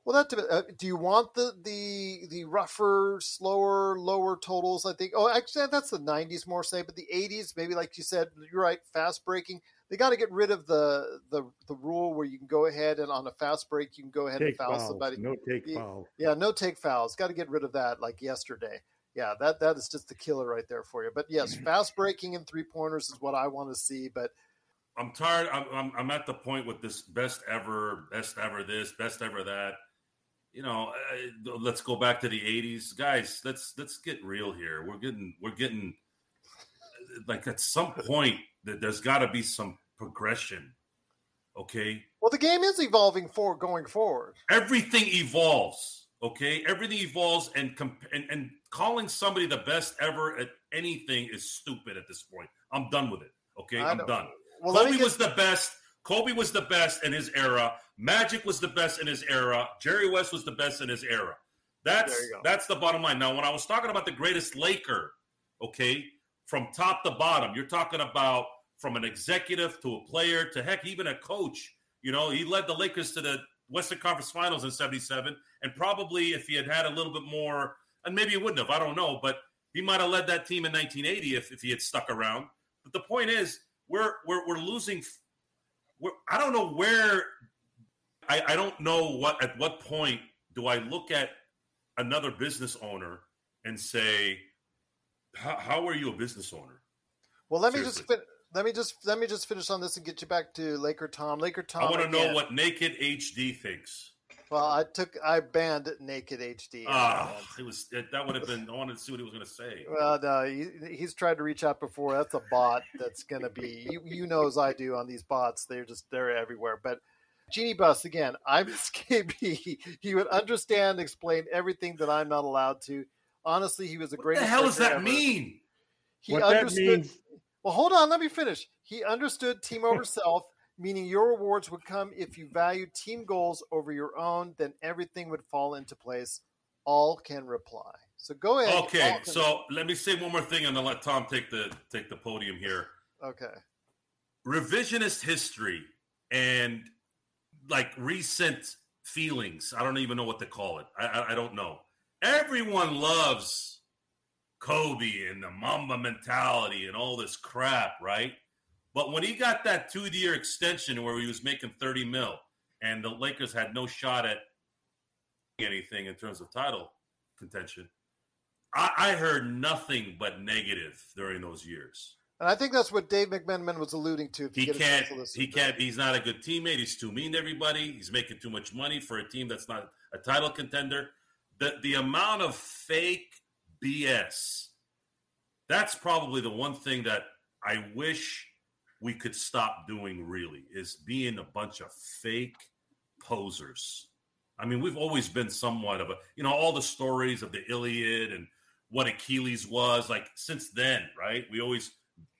Well, do you want the rougher, slower, lower totals? I think. Oh, actually, that's the '90s more say, but the '80s, maybe like you said, you're right. Fast breaking. They got to get rid of the rule where you can go ahead and on a fast break you can go ahead and foul somebody. No take fouls. Yeah, no take fouls. Got to get rid of that like yesterday. Yeah, that is just the killer right there for you. But yes, fast breaking and 3-pointers is what I want to see. But I'm tired. I'm at the point with this best ever this, best ever that. You know, let's go back to the '80s, guys. Let's get real here. We're getting like at some point that there's got to be some progression. Okay. Well, the game is evolving going forward. Everything evolves. Okay, everything evolves, and calling somebody the best ever at anything is stupid at this point. I'm done with it. Okay, I'm done. Well, Kobe was the best. Kobe was the best in his era. Magic was the best in his era. Jerry West was the best in his era. That's the bottom line. Now, when I was talking about the greatest Laker, okay, from top to bottom, you're talking about from an executive to a player to heck, even a coach. You know, he led the Lakers to the Western Conference Finals in '77, and probably if he had a little bit more, and maybe he wouldn't have, I don't know, but he might have led that team in 1980 if he had stuck around. But the point is, we're losing. I don't know where. I don't know at what point do I look at another business owner and say, how are you a business owner? Well, let me just finish on this and get you back to Laker Tom. Laker Tom. I want to know what Naked HD thinks. Well, I banned Naked HD. That would have been. I wanted to see what he was going to say. Well, no, he's tried to reach out before. That's a bot. That's going to be you know as I do on these bots. They're everywhere. But Genie Bus again. I'm his KB. He would understand, explain everything that I'm not allowed to. Honestly, he was a great. What the hell does that mean? He understood. Well, hold on. Let me finish. He understood team over self. Meaning your rewards would come if you value team goals over your own, then everything would fall into place. All can reply. So go ahead. Okay, so let me say one more thing and then let Tom take the podium here. Okay. Revisionist history and like recent feelings. I don't even know what to call it. I don't know. Everyone loves Kobe and the Mamba mentality and all this crap, right? But when he got that 2-year extension where he was making $30 million and the Lakers had no shot at anything in terms of title contention, I heard nothing but negative during those years. And I think that's what Dave McMenamin was alluding to. He can't. He's not a good teammate. He's too mean to everybody. He's making too much money for a team that's not a title contender. The amount of fake BS, that's probably the one thing that I wish we could stop doing, really, is being a bunch of fake posers. I mean, we've always been somewhat of all the stories of the Iliad and what Achilles was, like, since then, right? We always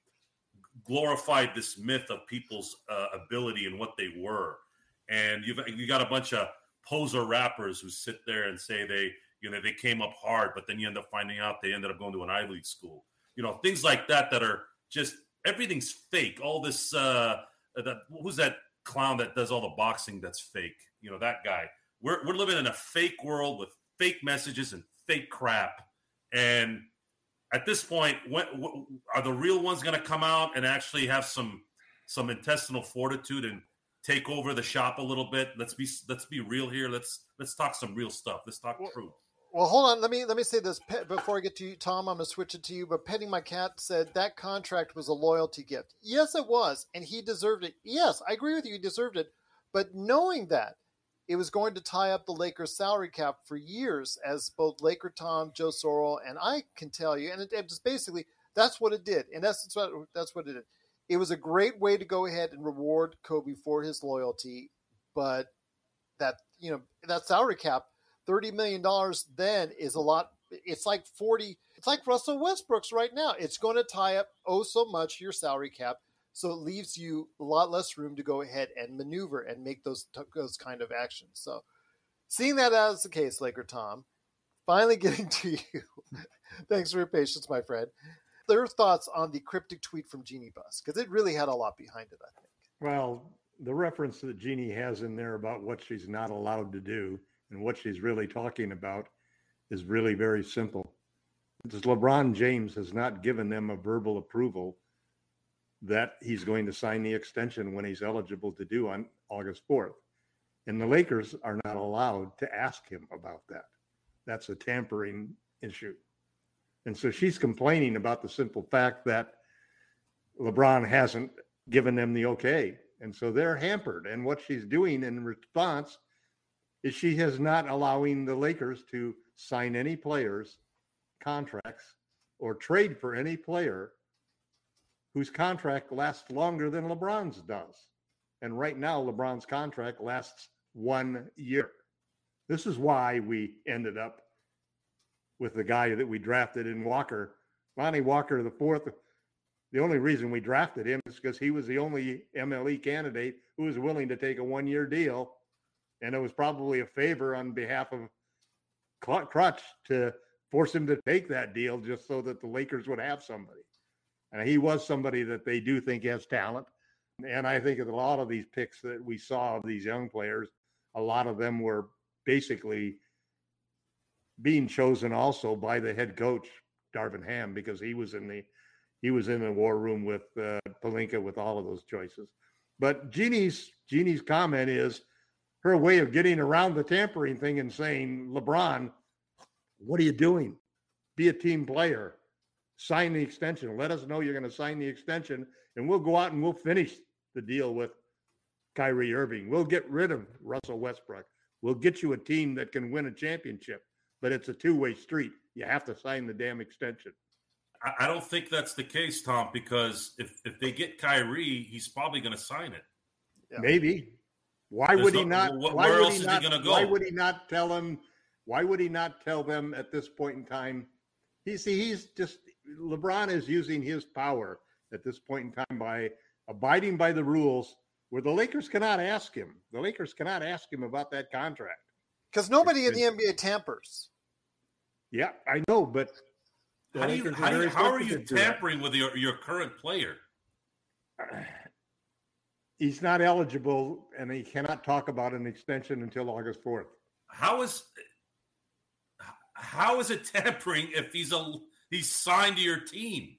glorified this myth of people's ability and what they were. And you got a bunch of poser rappers who sit there and say they came up hard, but then you end up finding out they ended up going to an Ivy League school. Things like that are just, everything's fake. All this, who's that clown that does all the boxing that's fake? That guy. We're living in a fake world with fake messages and fake crap. And at this point, are the real ones going to come out and actually have some intestinal fortitude and take over the shop a little bit? Let's be real here. Let's talk some real stuff. Let's talk truth. Well, hold on. Let me say this before I get to you, Tom. I'm going to switch it to you. But Petting My Cat said that contract was a loyalty gift. Yes, it was. And he deserved it. Yes, I agree with you. He deserved it. But knowing that it was going to tie up the Lakers salary cap for years, as both Laker Tom, Joe Sorrell, and I can tell you, and it just basically, that's what it did. In essence, that's what it did. It was a great way to go ahead and reward Kobe for his loyalty. But that salary cap, $30 million then is a lot. It's like 40. It's like Russell Westbrook's right now. It's going to tie up so much your salary cap. So it leaves you a lot less room to go ahead and maneuver and make those kind of actions. So seeing that as the case, Laker Tom, finally getting to you. Thanks for your patience, my friend. Their thoughts on the cryptic tweet from Genie Bus, because it really had a lot behind it, I think. Well, the reference that Jeannie has in there about what she's not allowed to do And what she's really talking about is really very simple. Because LeBron James has not given them a verbal approval that he's going to sign the extension when he's eligible to do on August 4th. And the Lakers are not allowed to ask him about that. That's a tampering issue. And so she's complaining about the simple fact that LeBron hasn't given them the okay. And so they're hampered. And what she's doing in response is she is not allowing the Lakers to sign any players' contracts or trade for any player whose contract lasts longer than LeBron's does. And right now, LeBron's contract lasts 1 year. This is why we ended up with the guy that we drafted in Walker, Lonnie Walker the fourth. The only reason we drafted him is because he was the only MLE candidate who was willing to take a 1 year deal. And it was probably a favor on behalf of Crutch to force him to take that deal just so that the Lakers would have somebody. And he was somebody that they do think has talent. And I think that a lot of these picks that we saw of these young players, a lot of them were basically being chosen also by the head coach, Darvin Ham, because he was in the war room with Pelinka with all of those choices. But Jeannie's comment is her way of getting around the tampering thing and saying, LeBron, what are you doing? Be a team player. Sign the extension. Let us know you're going to sign the extension, and we'll go out and we'll finish the deal with Kyrie Irving. We'll get rid of Russell Westbrook. We'll get you a team that can win a championship, but it's a two-way street. You have to sign the damn extension. I don't think that's the case, Tom, because if they get Kyrie, he's probably going to sign it. Yeah. Maybe. Why would he not? Where else is he going to go? Why would he not tell him? Why would he not tell them at this point in time? LeBron is using his power at this point in time by abiding by the rules where the Lakers cannot ask him. The Lakers cannot ask him about that contract. Because nobody in the NBA tampers. Yeah, I know, but how are you tampering with your current player? He's not eligible, and he cannot talk about an extension until August 4th. How is it tampering if he's signed to your team?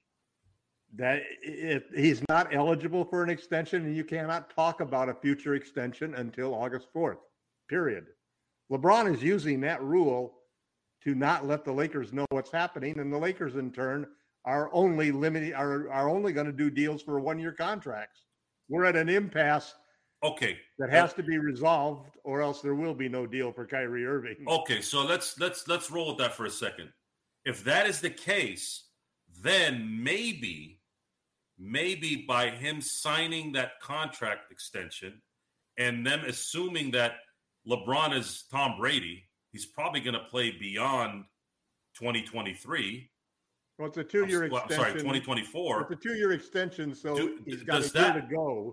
He's not eligible for an extension, and you cannot talk about a future extension until August 4th, period. LeBron is using that rule to not let the Lakers know what's happening, and the Lakers, in turn, are only going to do deals for 1 year contracts. We're at an impasse. Okay. That has to be resolved, or else there will be no deal for Kyrie Irving. Okay, so let's roll with that for a second. If that is the case, then maybe by him signing that contract extension and them assuming that LeBron is Tom Brady, he's probably going to play beyond 2023. Well, it's a 2 year extension. Sorry, 2024. It's a 2 year extension, so he's got a year to go.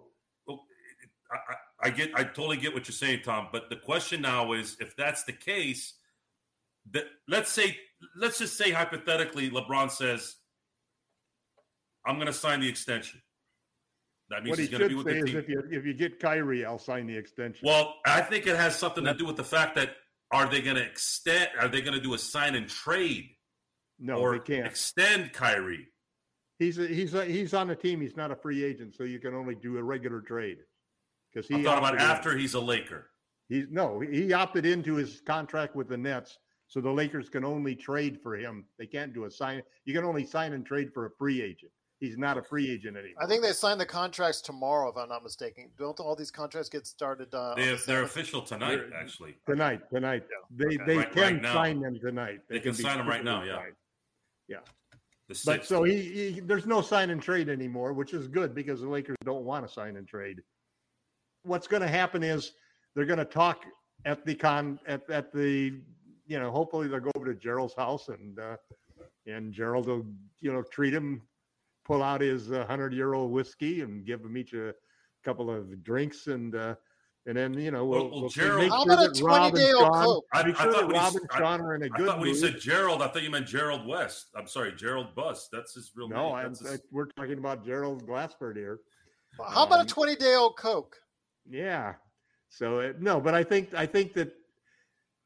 I totally get what you're saying, Tom. But the question now is, if that's the case, that let's just say hypothetically, LeBron says, "I'm going to sign the extension." That means he's going to be with the team. If you get Kyrie, I'll sign the extension. Well, I think it has something to do with the fact that are they going to extend? Are they going to do a sign and trade? No, they can't extend Kyrie. He's on the team. He's not a free agent, so you can only do a regular trade. Because I'm talking about after he's a Laker. He opted into his contract with the Nets, so the Lakers can only trade for him. They can't do a sign. You can only sign and trade for a free agent. He's not a free agent anymore. I think they signed the contracts tomorrow, if I'm not mistaken. Don't all these contracts get started? They're official tonight, actually. Tonight. Yeah. They can sign them tonight. They can sign them right now, yeah. Yeah. But so there's no sign and trade anymore, which is good because the Lakers don't want to sign and trade. What's going to happen is they're going to talk at the hopefully they'll go over to Gerald's house and Gerald will, treat him, pull out his 100-year-old whiskey and give them each a couple of drinks and then we'll Gerald. How about a 20-day-old Coke? I thought Rob and Sean are in a good mood. When you said Gerald, I thought you meant Gerald West. I'm sorry, Gerald Buss. That's his real name. No, we're talking about Gerald Glassford here. How about a 20-day-old Coke? Yeah. So but I think that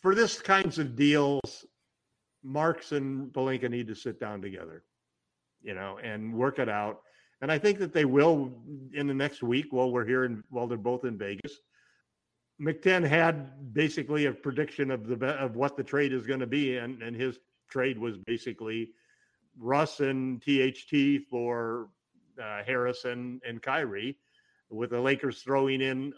for this kinds of deals, Marks and Pelinka need to sit down together, and work it out. And I think that they will in the next week while they're both in Vegas. McTen had basically a prediction of what the trade is going to be, and his trade was basically Russ and THT for Harris and Kyrie, with the Lakers throwing in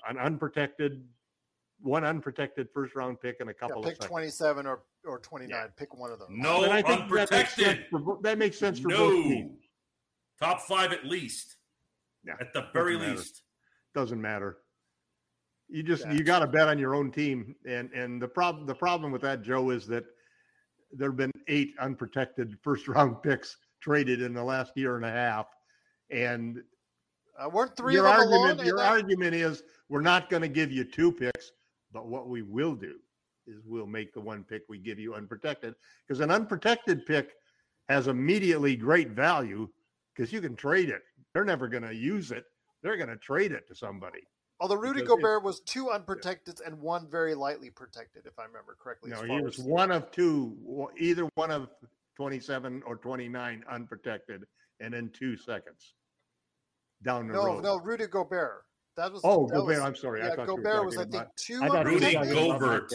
one unprotected first round pick and a couple of pick 27 or 29. Yeah. Pick one of them. No unprotected. That makes sense for no. both teams. Top 5 at least. Yeah. At the very least. Doesn't matter. You got to bet on your own team, and the problem with that, Joe, is that there have been 8 unprotected first round picks traded in the last year and a half, and weren't 3 of them alone? Your argument is we're not going to give you 2 picks, but what we will do is we'll make the 1 pick we give you unprotected, because an unprotected pick has immediately great value because you can trade it. They're never going to use it. They're going to trade it to somebody. Although Rudy Gobert was 2 unprotected and 1 very lightly protected, if I remember correctly. No, he was one of 2, either one of 27 or 29 unprotected, and then 2 seconds down the road. No, Rudy Gobert. That was Gobert. I'm sorry. Yeah, I thought Gobert was, I think, 2 Rudy Gobert.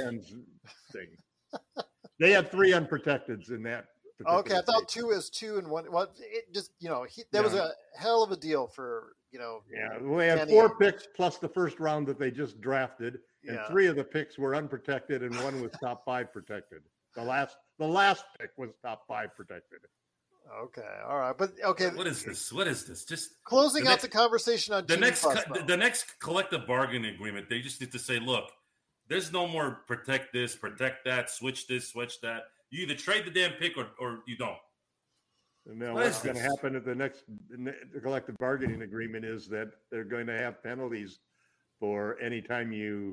They had 3 unprotecteds in that. Okay, I thought 2 is 2 and 1. Well, it just that was a hell of a deal for Yeah, we had 4 picks plus the first round that they just drafted, and 3 of the picks were unprotected, and 1 was top 5 protected. The last pick was top 5 protected. Okay, all right, but okay. What is this? Just closing out the conversation on the next collective bargaining agreement. They just need to say, look, there's no more protect this, protect that, switch this, switch that. You either trade the damn pick or you don't. And now what's going to happen at the collective bargaining agreement is that they're going to have penalties for any time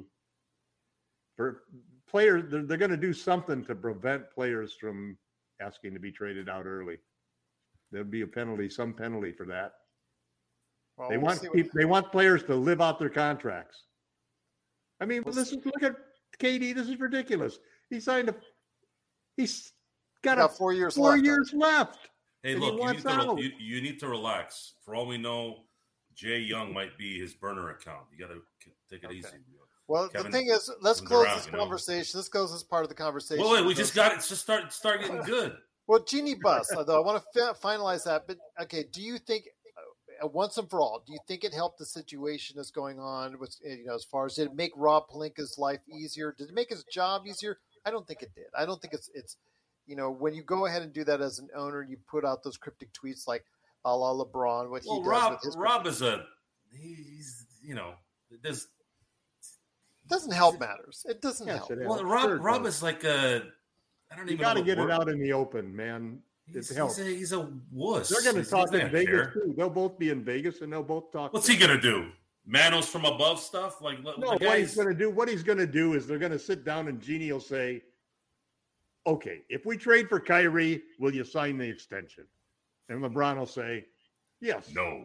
for players. They're going to do something to prevent players from asking to be traded out early. There'll be some penalty for that. Well, they want players to live out their contracts. I mean, look at KD. This is ridiculous. He's got 4 years left. 4 years left. Hey, look, you need to relax. For all we know, Jay Young might be his burner account. You got to take it easy. Well, Kevin, the thing is, let's close this conversation. This goes as part of the conversation. Well, wait, we just got it. Just start getting good. Well, Genie Bus, though, I want to finalize that. But, okay, do you think, once and for all, do you think it helped the situation that's going on with, as far as, did it make Rob Pelinka's life easier? Did it make his job easier? I don't think it did. I don't think it's when you go ahead and do that as an owner, you put out those cryptic tweets like a la LeBron, what he does with his Rob is it doesn't help matters. It doesn't help. Well, Rob is like I don't even. You got to get it out in the open, man. It helps. He's a wuss. They're going to talk in Vegas too. They'll both be in Vegas and they'll both talk. What's he going to do? Manos from above stuff? Like no. What he's going to do? What he's going to do is they're going to sit down and Genie will say, "Okay, if we trade for Kyrie, will you sign the extension?" And LeBron will say, "Yes." No.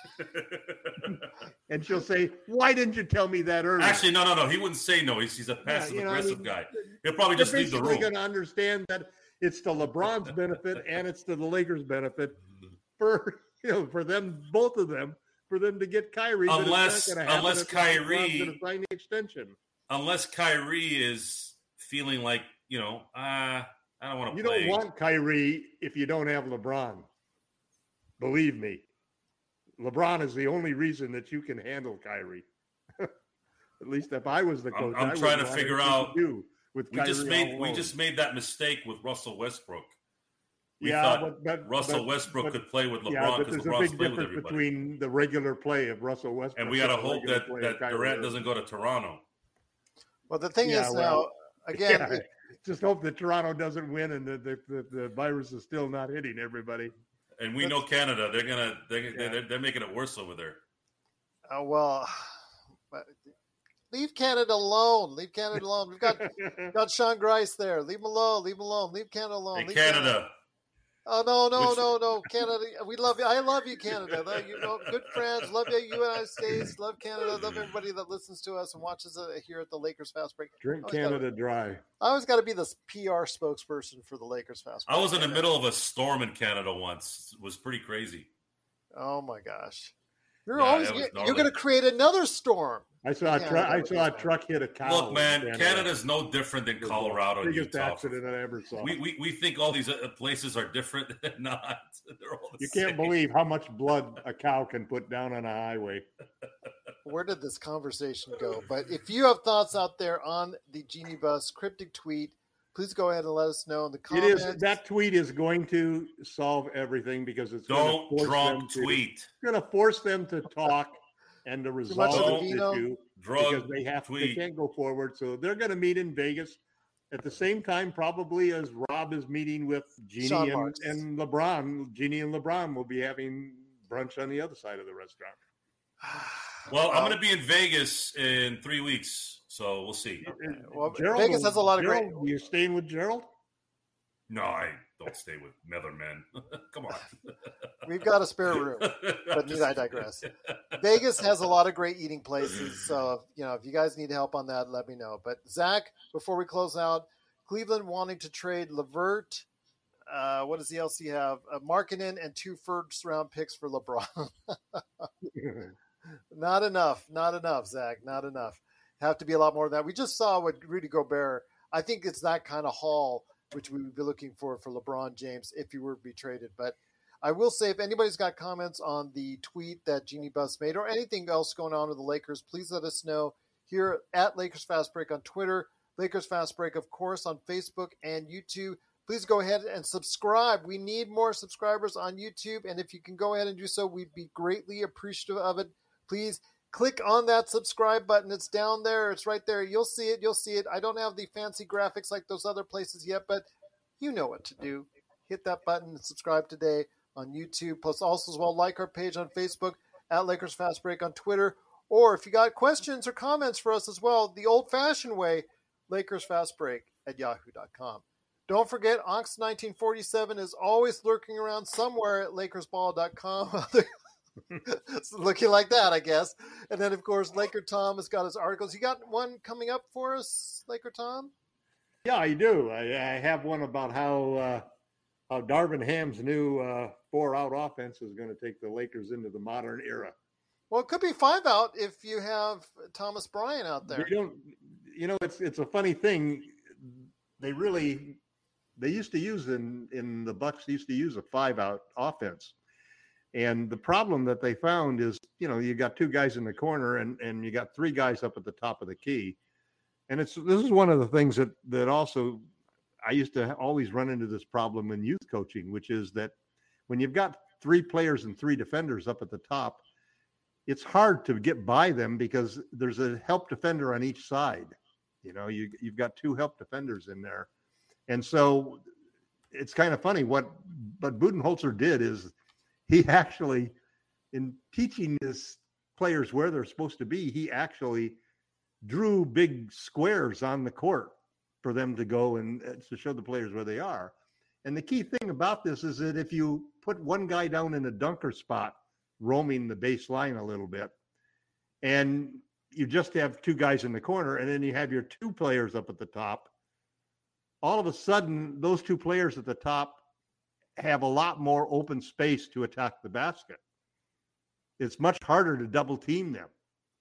And she'll say, "Why didn't you tell me that earlier?" Actually, no. He wouldn't say no. He's a passive-aggressive guy. He'll probably just leave the room. They're going to understand that it's to LeBron's benefit and it's to the Lakers' benefit for them, both of them, for them to get Kyrie. Unless Kyrie going to sign the extension. Unless Kyrie is feeling like I don't want to play. You don't want Kyrie if you don't have LeBron. Believe me, LeBron is the only reason that you can handle Kyrie. At least if I was the coach, I'm trying to figure out. We just made that mistake with Russell Westbrook. We thought Russell Westbrook could play with LeBron because LeBron's played with everybody. Between the regular play of Russell Westbrook, and we got to hope that Durant doesn't go to Toronto. Well, the thing is now, again, just hope that Toronto doesn't win and the virus is still not hitting everybody. And we know Canada; they're making it worse over there. Oh well, leave Canada alone. Leave Canada alone. We've got Sean Grice there. Leave him alone. Leave Canada alone. Hey, Canada. Oh no, Canada. We love you. I love you, Canada. Good friends. Love you, United States. Love Canada. Love everybody that listens to us and watches here at the Lakers Fast Break. Drink Canada dry. I always got to be the PR spokesperson for the Lakers Fast Break. I was in the middle of a storm in Canada once. It was pretty crazy. Oh my gosh! You're going to create another storm. I saw a truck hit a cow. Look, man, Canada's no different than Colorado and biggest Utah. accident I ever saw. We think all these places are different. They're not. They're all the same. Can't believe how much blood a cow can put down on a highway. Where did this conversation go? But if you have thoughts out there on the Genie Bus cryptic tweet, please go ahead and let us know in the comments. That tweet is going to solve everything because it's going to force them to talk and to resolve the issue because they can't go forward. So they're going to meet in Vegas at the same time, probably as Rob is meeting with Jeannie and LeBron. Jeannie and LeBron will be having brunch on the other side of the restaurant. Well, I'm going to be in Vegas in 3 weeks, so we'll see. Well, Vegas has a lot of great. You staying with Gerald? No, I don't stay with other men. Come on. We've got a spare room, but I digress. Vegas has a lot of great eating places, so if you guys need help on that, let me know. But Zach, before we close out, Cleveland wanting to trade LeVert. What does the LC have? Markkanen and 2 first-round picks for LeBron. Not enough, Zach. Not enough. Have to be a lot more than that. We just saw with Rudy Gobert. I think it's that kind of haul which we would be looking for LeBron James if he were to be traded. But I will say, if anybody's got comments on the tweet that Genie Bus made or anything else going on with the Lakers, please let us know here at Lakers Fast Break on Twitter, Lakers Fast Break, of course, on Facebook and YouTube. Please go ahead and subscribe. We need more subscribers on YouTube, and if you can go ahead and do so, we'd be greatly appreciative of it. Please click on that subscribe button. It's down there. It's right there. You'll see it. I don't have the fancy graphics like those other places yet, but you know what to do. Hit that button and subscribe today on YouTube. Plus, also as well, like our page on Facebook, at Lakers Fast Break on Twitter. Or if you got questions or comments for us as well, the old-fashioned way, Lakers Fast Break at yahoo.com. Don't forget, Onks1947 is always lurking around somewhere at LakersBall.com. It's looking like that, I guess. And then, of course, Laker Tom has got his articles. You got one coming up for us, Laker Tom? Yeah, I do. I have one about how Darvin Ham's new 4-out offense is going to take the Lakers into the modern era. Well, it could be 5-out if you have Thomas Bryant out there. It's a funny thing. They used to use in the Bucks used to use a 5-out offense. And the problem that they found is, you got 2 guys in the corner and you got 3 guys up at the top of the key. And this is one of the things that also I used to always run into this problem in youth coaching, which is that when you've got 3 players and 3 defenders up at the top, it's hard to get by them because there's a help defender on each side. You've got 2 help defenders in there. And so it's kind of funny what Budenholzer did is he actually, in teaching his players where they're supposed to be, he actually drew big squares on the court for them to go and to show the players where they are. And the key thing about this is that if you put one guy down in a dunker spot, roaming the baseline a little bit, and you just have 2 guys in the corner, and then you have your 2 players up at the top, all of a sudden, those 2 players at the top have a lot more open space to attack the basket. It's much harder to double team them.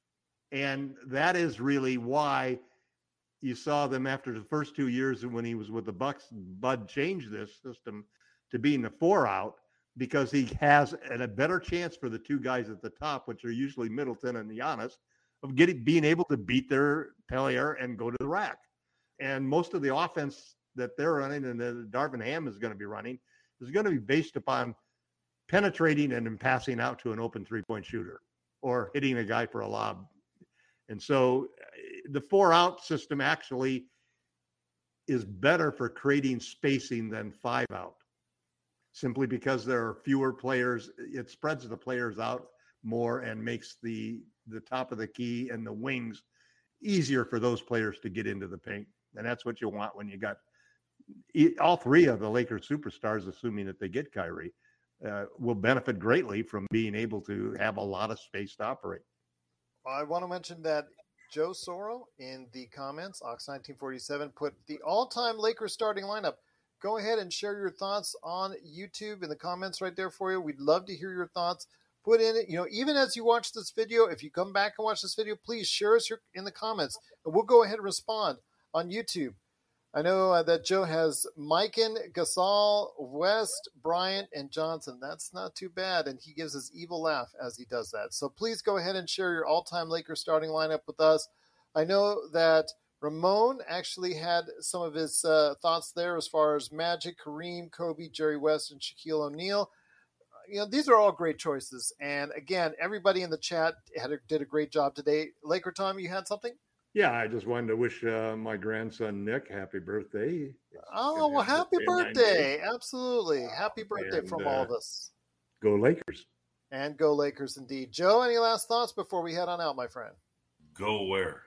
And that is really why you saw them after the first 2 years when he was with the Bucks, Bud changed this system to being a 4-out because he has a better chance for the 2 guys at the top, which are usually Middleton and Giannis, of being able to beat their player and go to the rack. And most of the offense that they're running and that Darvin Ham is going to be running is going to be based upon penetrating and then passing out to an open 3-point shooter or hitting a guy for a lob. And so the 4-out system actually is better for creating spacing than 5-out, simply because there are fewer players. It spreads the players out more and makes the top of the key and the wings easier for those players to get into the paint. And that's what you want when you got all three of the Lakers superstars, assuming that they get Kyrie, will benefit greatly from being able to have a lot of space to operate. I want to mention that Joe Soro in the comments, Ox1947, put the all-time Lakers starting lineup. Go ahead and share your thoughts on YouTube in the comments right there for you. We'd love to hear your thoughts. Put in it, even as you watch this video, if you come back and watch this video, please share us in the comments, and we'll go ahead and respond on YouTube. I know that Joe has Mikan, Gasol, West, Bryant, and Johnson. That's not too bad, and he gives his evil laugh as he does that. So please go ahead and share your all-time Lakers starting lineup with us. I know that Ramon actually had some of his thoughts there as far as Magic, Kareem, Kobe, Jerry West, and Shaquille O'Neal. These are all great choices. And again, everybody in the chat did a great job today. Laker Tom, you had something? Yeah, I just wanted to wish my grandson Nick happy birthday. Oh, well, happy birthday. Absolutely. Happy birthday from all of us. Go Lakers. And go Lakers indeed. Joe, any last thoughts before we head on out, my friend? Go where?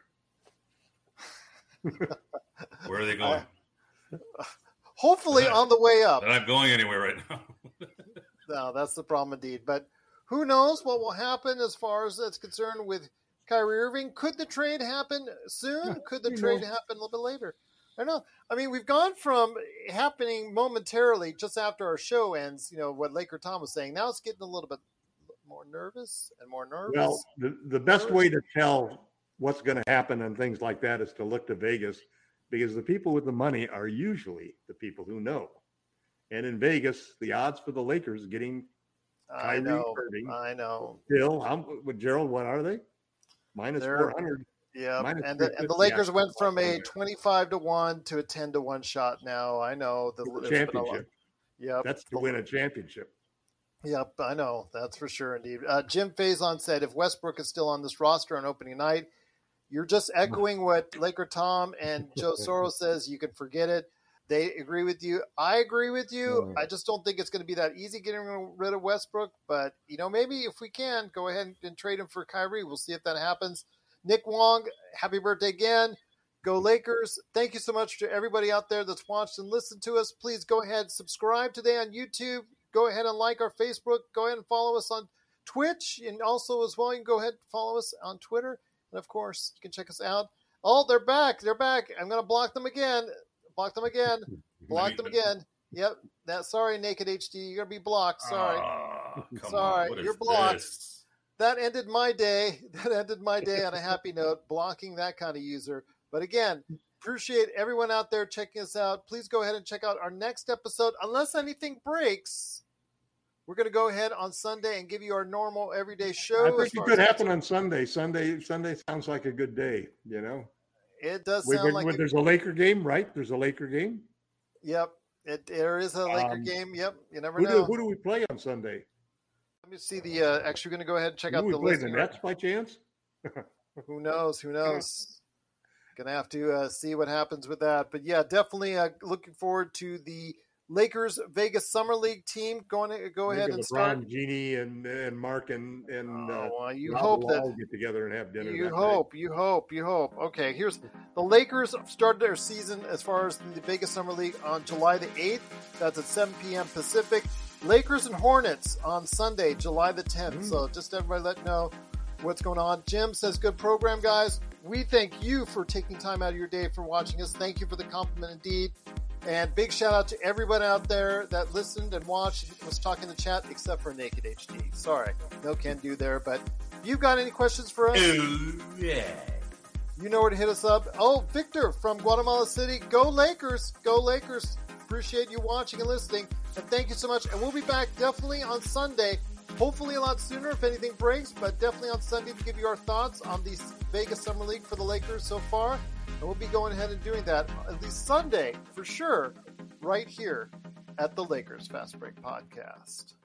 Where are they going? Hopefully on the way up. They're not going anywhere right now. No, that's the problem indeed. But who knows what will happen as far as that's concerned with Kyrie Irving. Could the trade happen soon? Could the trade happen a little bit later? I don't know. I mean, we've gone from happening momentarily just after our show ends, what Laker Tom was saying. Now it's getting a little bit more nervous and more nervous. Well, the best way to tell what's going to happen and things like that is to look to Vegas, because the people with the money are usually the people who know. And in Vegas, the odds for the Lakers getting Kyrie Irving. I know. Still, Gerald, what are they? Minus 400. Yeah, and the Lakers went from a 25-1 to a 10-1 shot now. I know. The championship. Yep. That's to win a championship. Yep, I know. That's for sure indeed. Jim Faison said, if Westbrook is still on this roster on opening night, you're just echoing what Laker Tom and Joe Soros says. You can forget it. They agree with you. I agree with you. I just don't think it's going to be that easy getting rid of Westbrook. But, maybe if we can, go ahead and trade him for Kyrie. We'll see if that happens. Nick Wong, happy birthday again. Go Lakers. Thank you so much to everybody out there that's watched and listened to us. Please go ahead, subscribe today on YouTube. Go ahead and like our Facebook. Go ahead and follow us on Twitch. And also as well, you can go ahead and follow us on Twitter. And, of course, you can check us out. Oh, they're back. They're back. I'm going to block them again. Block them again. Block them again. Yep. Sorry, Naked HD. You're going to be blocked. Sorry. Sorry. You're blocked. This? That ended my day. That ended my day on a happy note, blocking that kind of user. But again, appreciate everyone out there checking us out. Please go ahead and check out our next episode. Unless anything breaks, we're going to go ahead on Sunday and give you our normal everyday show. I think it could happen on Sunday. Sunday sounds like a good day, It does sound like there's a Laker game, right? There's a Laker game. Yep, there is a Laker game. Yep, you never know. Who do we play on Sunday? Let me see the. Actually, we're going to go ahead and check out the list. The Nets by chance? Who knows? Going to have to see what happens with that. But yeah, definitely looking forward to the Lakers Vegas Summer League team go ahead and start. LeBron, Jeannie, and Mark and you Rob hope will that all get together and have dinner. You hope. Okay, here's the Lakers started their season as far as the Vegas Summer League on July the 8th. That's at 7 p.m. Pacific. Lakers and Hornets on Sunday, July the 10th. So just everybody let know what's going on. Jim says, good program, guys. We thank you for taking time out of your day for watching us. Thank you for the compliment indeed. And big shout out to everyone out there that listened and watched, was talking in the chat, except for Naked HD. Sorry, no can do there. But if you've got any questions for us, yeah, you know where to hit us up. Oh, Victor from Guatemala City. Go Lakers. Go Lakers. Appreciate you watching and listening. And thank you so much. And we'll be back definitely on Sunday. Hopefully a lot sooner if anything breaks, but definitely on Sunday to give you our thoughts on the Vegas Summer League for the Lakers so far. And we'll be going ahead and doing that at least Sunday for sure, right here at the Lakers Fast Break Podcast.